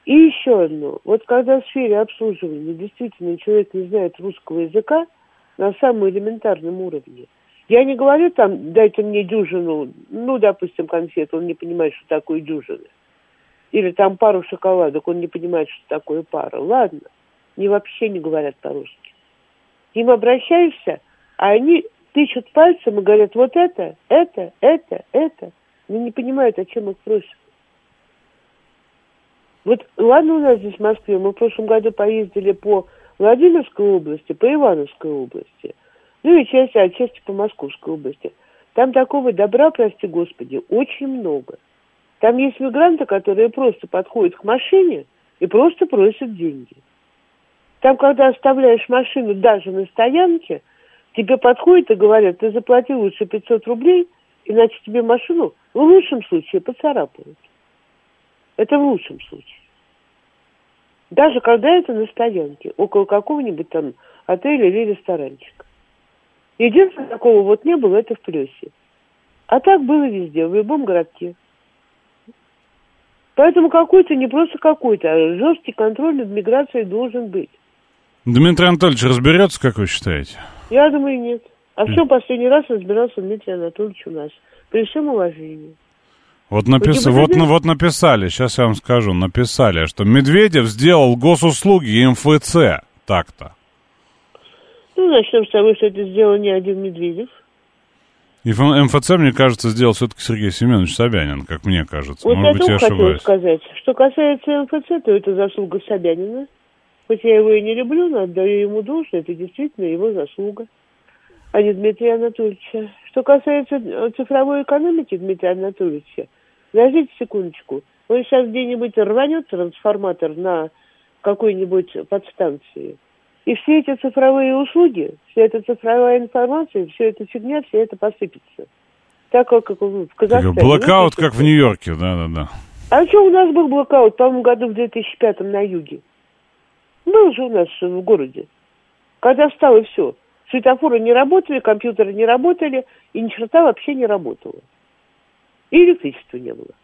И еще одно. Вот когда в сфере обслуживания действительно человек не знает русского языка на самом элементарном уровне, я не говорю там, дайте мне дюжину, ну, допустим, конфет, он не понимает, что такое дюжина. Или там пару шоколадок, он не понимает, что такое пара. Ладно, они вообще не говорят по-русски. К ним обращаешься, а они тычут пальцем и говорят, вот это, это, это, это. Они не понимают, о чем их просят. Вот ладно у нас здесь в Москве, мы в прошлом году поездили по Владимирской области, по Ивановской области, ну и часть, отчасти по Московской области. Там такого добра, прости господи, очень много. Там есть мигранты, которые просто подходят к машине и просто просят деньги. Там, когда оставляешь машину даже на стоянке, тебе подходят и говорят, ты заплати лучше пятьсот рублей, иначе тебе машину в лучшем случае поцарапают. Это в лучшем случае. Даже когда это на стоянке, около какого-нибудь там отеля или ресторанчика. Единственное, такого вот не было, это в Плесе. А так было везде, в любом городке. Поэтому какой-то, не просто какой-то, а жесткий контроль над миграцией должен быть. Дмитрий Анатольевич разберется, как вы считаете? Я думаю, нет. А в чем последний раз разбирался Дмитрий Анатольевич у нас? При всем уважении. Вот, напис... вот, вот написали, сейчас я вам скажу, написали, что Медведев сделал госуслуги и эм эф цэ. Так-то. Ну, начнем с того, что это сделал не один Медведев. И эм эф цэ, мне кажется, сделал все-таки Сергей Семенович Собянин, как мне кажется. Вот Может быть, я ошибаюсь. Сказать. Что касается эм эф цэ, то это заслуга Собянина. Хоть я его и не люблю, но отдаю ему должное, это действительно его заслуга, а не Дмитрия Анатольевича. Что касается цифровой экономики Дмитрия Анатольевича, подождите секундочку, он сейчас где-нибудь рванет трансформатор на какой-нибудь подстанции, и все эти цифровые услуги, вся эта цифровая информация, вся эта фигня, все это посыпется. Так как в Казахстане. Блэкаут, как в Нью-Йорке, да-да-да. А что у нас был блэкаут, по-моему, году в две тысячи пятом на юге? Был же у нас в городе. Когда встало все. Светофоры не работали, компьютеры не работали, и ни черта вообще не работало. И электричества не было.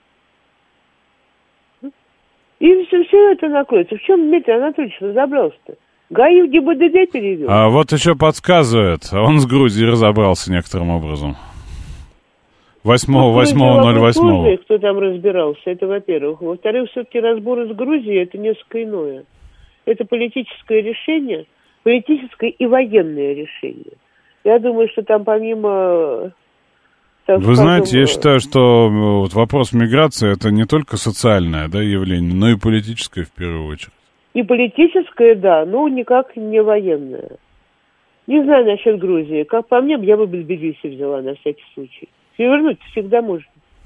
И все, все это накроется. В чем Дмитрий Анатольевич разобрался-то? ГАИ в ГИБДД перевел. А вот еще подсказывает, он с Грузией разобрался некоторым образом. восьмого восьмого ноль восьмого. Кто там разбирался, это во-первых. Во-вторых, все-таки разборы с Грузией, это несколько иное. Это политическое решение, политическое и военное решение. Я думаю, что там помимо... Так Вы скажем, знаете, я считаю, что вот вопрос миграции — это не только социальное, да, явление, но и политическое в первую очередь. И политическое, да, но никак не военное. Не знаю насчет Грузии. Как по мне, я бы Тбилиси взяла на всякий случай. И вернуть всегда можно.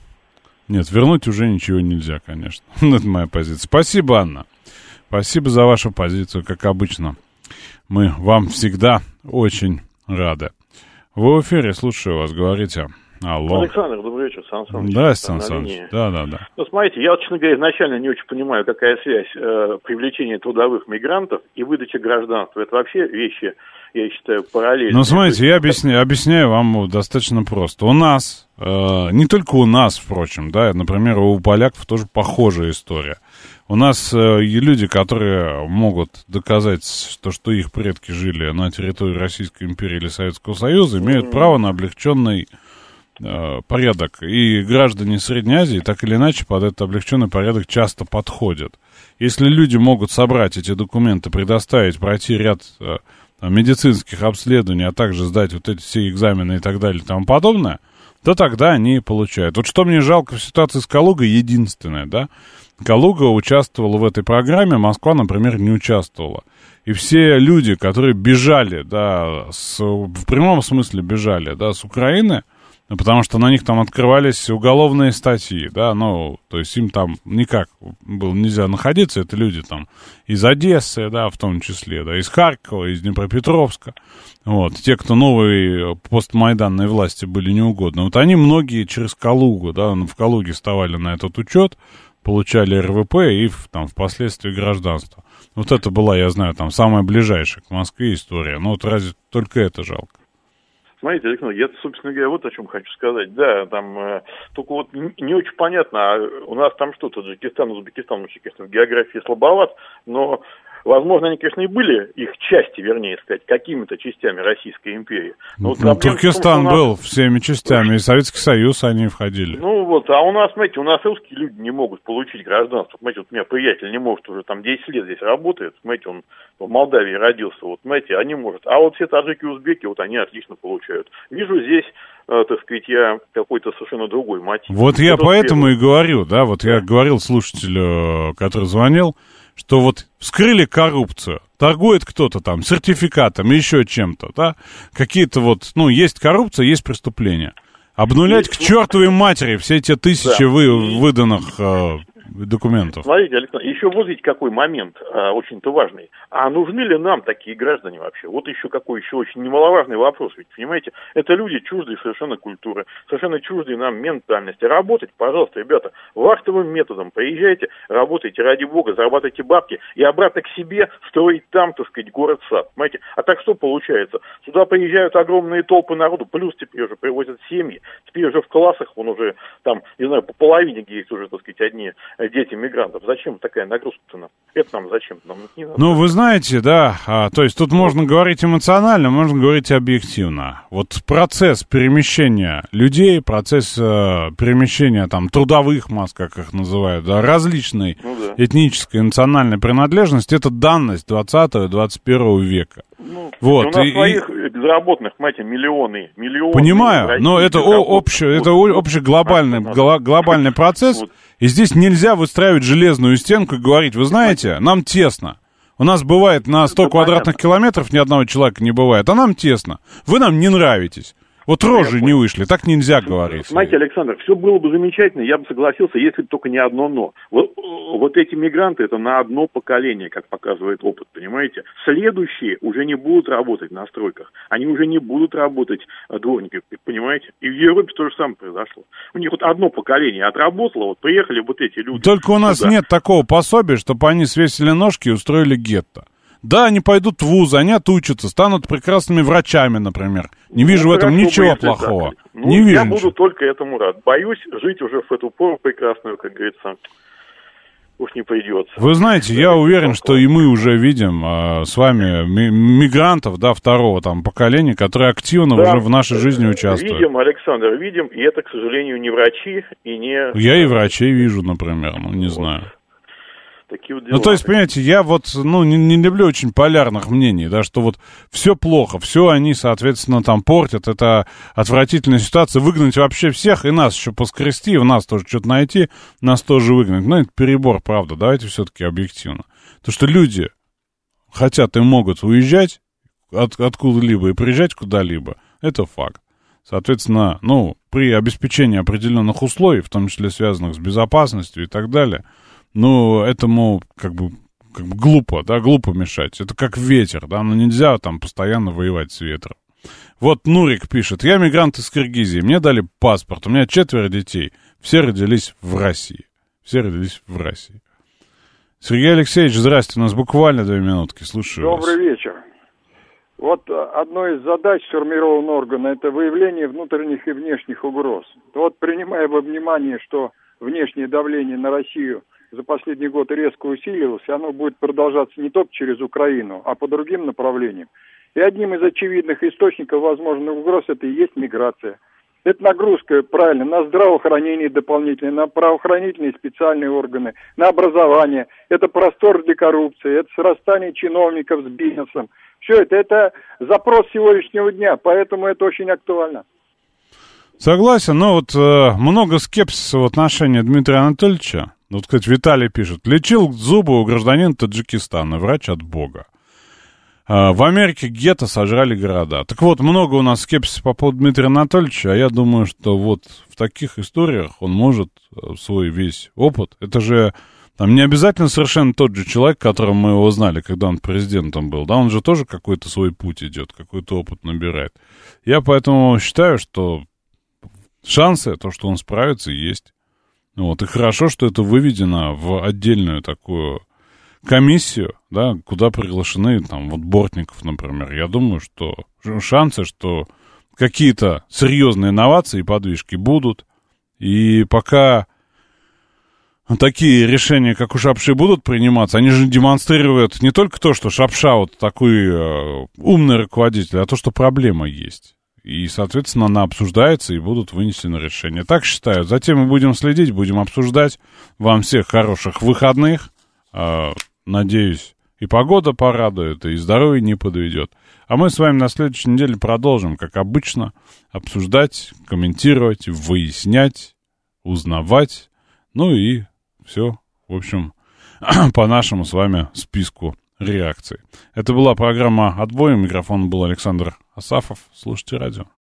Нет, вернуть уже ничего нельзя, конечно. Это моя позиция. Спасибо, Анна. Спасибо за вашу позицию, как обычно. Мы вам всегда очень рады. Вы в эфире, слушаю вас, говорите. Алло. Александр, добрый вечер, Сан Саныч. Здравствуйте, Сан Саныч. Да, да, да. Ну, смотрите, я, честно говоря, изначально не очень понимаю, какая связь э, привлечения трудовых мигрантов и выдачи гражданства. Это вообще вещи, я считаю, параллельные. Ну, смотрите, я объясняю, объясняю вам достаточно просто. У нас, э, не только у нас, впрочем, да, например, у поляков тоже похожая история. У нас э, люди, которые могут доказать, что, что их предки жили на территории Российской империи или Советского Союза, имеют mm-hmm. право на облегченный э, порядок. И граждане Средней Азии так или иначе под этот облегченный порядок часто подходят. Если люди могут собрать эти документы, предоставить, пройти ряд э, медицинских обследований, а также сдать вот эти все экзамены и так далее и тому подобное, то тогда они получают. Вот что мне жалко в ситуации с Калугой, единственное, да, Калуга участвовала в этой программе, Москва, например, не участвовала. И все люди, которые бежали, да, с, в прямом смысле бежали, да, с Украины, потому что на них там открывались уголовные статьи, да, ну, то есть им там никак было нельзя находиться, это люди там из Одессы, да, в том числе, да, из Харькова, из Днепропетровска, вот, те, кто новые постмайданной власти были неугодны, вот они многие через Калугу, да, в Калуге вставали на этот учет, получали эр вэ пэ и там впоследствии гражданство. Вот это была, я знаю, там самая ближайшая к Москве история, но вот разве только это жалко. смотрите, Александр, я, собственно говоря, вот о чем хочу сказать. Да, там, э, только вот не, не очень понятно, а у нас там что, Таджикистан, Узбекистан, вообще, конечно, в географии слабоват, но, возможно, они, конечно, и были, их части, вернее сказать, какими-то частями Российской империи. Но вот ну, Туркестан том, был нас... всеми частями, и Советский Союз они входили. Ну вот, а у нас, смотрите, у нас русские люди не могут получить гражданство. Смотрите, вот у меня приятель не может, уже там десять лет здесь работает, смотрите, он в Молдавии родился, вот, знаете, они могут. А вот все таджики и узбеки, вот они отлично получают. Вижу здесь, э, так сказать, я какой-то совершенно другой мотив. Вот я поэтому первый. и говорю, да, вот я говорил слушателю, который звонил, что вот вскрыли коррупцию, торгует кто-то там сертификатом, еще чем-то, да, какие-то вот, ну, есть коррупция, есть преступления. Обнулять есть, к чертовой матери все эти тысячи да. вы, выданных э, документов. Смотрите, Александр, еще вот видите, какой момент а, очень-то важный. А нужны ли нам такие граждане вообще? Вот еще какой еще очень немаловажный вопрос. Ведь, понимаете, это люди чуждые совершенно культуры, совершенно чуждые нам ментальности. Работать, пожалуйста, ребята, вахтовым методом приезжайте, работайте, ради бога, зарабатывайте бабки и обратно к себе строить там, так сказать, город-сад. Понимаете? А так что получается? Сюда приезжают огромные толпы народу, плюс теперь уже привозят семьи, теперь уже в классах, вон уже там, не знаю, по половине, где есть уже, так сказать, одни дети мигрантов. Зачем такая нагрузка-то нам? Это нам зачем? Нам не надо. Ну, вы знаете, да, а, то есть тут можно говорить эмоционально, можно говорить объективно. Вот процесс перемещения людей, процесс э, перемещения там трудовых масс, как их называют, да, различной ну, да. этнической и национальной принадлежности, это данность двадцатого-двадцать первого века. Ну, вот. У нас и, своих безработных, понимаете, миллионы, миллионы. Понимаю, но это, о, общий, это общий глобальный, гла, глобальный процесс, вот. И здесь нельзя выстраивать железную стенку и говорить, вы знаете, нам тесно. У нас бывает на сто квадратных километров ни одного человека не бывает, а нам тесно. Вы нам не нравитесь. Вот рожи не вышли, так нельзя говорить. Смотрите, Александр, все было бы замечательно, я бы согласился, если бы только не одно но. Вот, вот эти мигранты, это на одно поколение, как показывает опыт, понимаете? Следующие уже не будут работать на стройках, они уже не будут работать дворниками, понимаете? И в Европе то же самое произошло. У них вот одно поколение отработало, вот приехали вот эти люди. Только у нас сюда. Нет такого пособия, чтобы они свесили ножки и устроили гетто. Да, они пойдут в вуз, они отучатся, станут прекрасными врачами, например. Не ну, вижу в этом ничего плохого. Ну, не вижу я ничего. буду только этому рад. Боюсь жить уже в эту пору прекрасную, как говорится, уж не придется. Вы знаете, я уверен, что и мы уже видим а, с вами ми- мигрантов, да, второго там поколения, которые активно да, уже в нашей жизни участвуют. Видим, Александр, видим, и это, к сожалению, не врачи и не... Я и врачей вижу, например, ну, не вот. знаю. Такие вот ну, то есть, понимаете, я вот, ну, не, не люблю очень полярных мнений, да, что вот все плохо, все они, соответственно, там портят, это отвратительная ситуация, выгнать вообще всех, и нас еще поскрести, в нас тоже что-то найти, нас тоже выгнать. Ну, это перебор, правда, давайте все-таки объективно. То, что люди хотят и могут уезжать от, откуда-либо и приезжать куда-либо, это факт. Соответственно, ну, при обеспечении определенных условий, в том числе связанных с безопасностью и так далее, ну, этому как бы, как бы глупо, да, глупо мешать. Это как ветер, да, но нельзя там постоянно воевать с ветром. Вот Нурик пишет, я мигрант из Киргизии, мне дали паспорт, у меня четверо детей, все родились в России. Все родились в России. Сергей Алексеевич, здрасте, у нас буквально две минутки, слушаю вас. Добрый вечер. Вот одной из задач сформированного органа – это выявление внутренних и внешних угроз. Вот принимая во внимание, что внешнее давление на Россию за последний год резко усилилось, и оно будет продолжаться не только через Украину, а по другим направлениям. И одним из очевидных источников возможных угроз это и есть миграция. Это нагрузка, правильно, на здравоохранение дополнительное, на правоохранительные специальные органы, на образование. Это простор для коррупции, это срастание чиновников с бизнесом. Все это, это запрос сегодняшнего дня, поэтому это очень актуально. Согласен, но вот э, много скепсиса в отношении Дмитрия Анатольевича. Вот, кстати, Виталий пишет. Лечил зубы у гражданина Таджикистана, врач от Бога. Э, в Америке гетто сожрали города. Так вот, много у нас скепсиса по поводу Дмитрия Анатольевича, а я думаю, что вот в таких историях он может свой весь опыт. Это же там не обязательно совершенно тот же человек, которым мы его знали, когда он президентом был. Да, он же тоже какой-то свой путь идет, какой-то опыт набирает. Я поэтому считаю, что шансы, то, что он справится, есть. Вот, и хорошо, что это выведено в отдельную такую комиссию, да, куда приглашены, там, вот, Бортников, например. Я думаю, что шансы, что какие-то серьезные инновации и подвижки будут. И пока такие решения, как у Шапши, будут приниматься, они же демонстрируют не только то, что Шапша вот такой э, умный руководитель, а то, что проблема есть. И, соответственно, она обсуждается, и будут вынесены решения. Так считаю. Затем мы будем следить, будем обсуждать. Вам всех хороших выходных. Э, надеюсь, и погода порадует, и здоровье не подведет. А мы с вами на следующей неделе продолжим, как обычно, обсуждать, комментировать, выяснять, узнавать. Ну и все, в общем, по нашему с вами списку реакций. Это была программа «Отбой». У микрофона был Александр Асафов. Слушайте радио.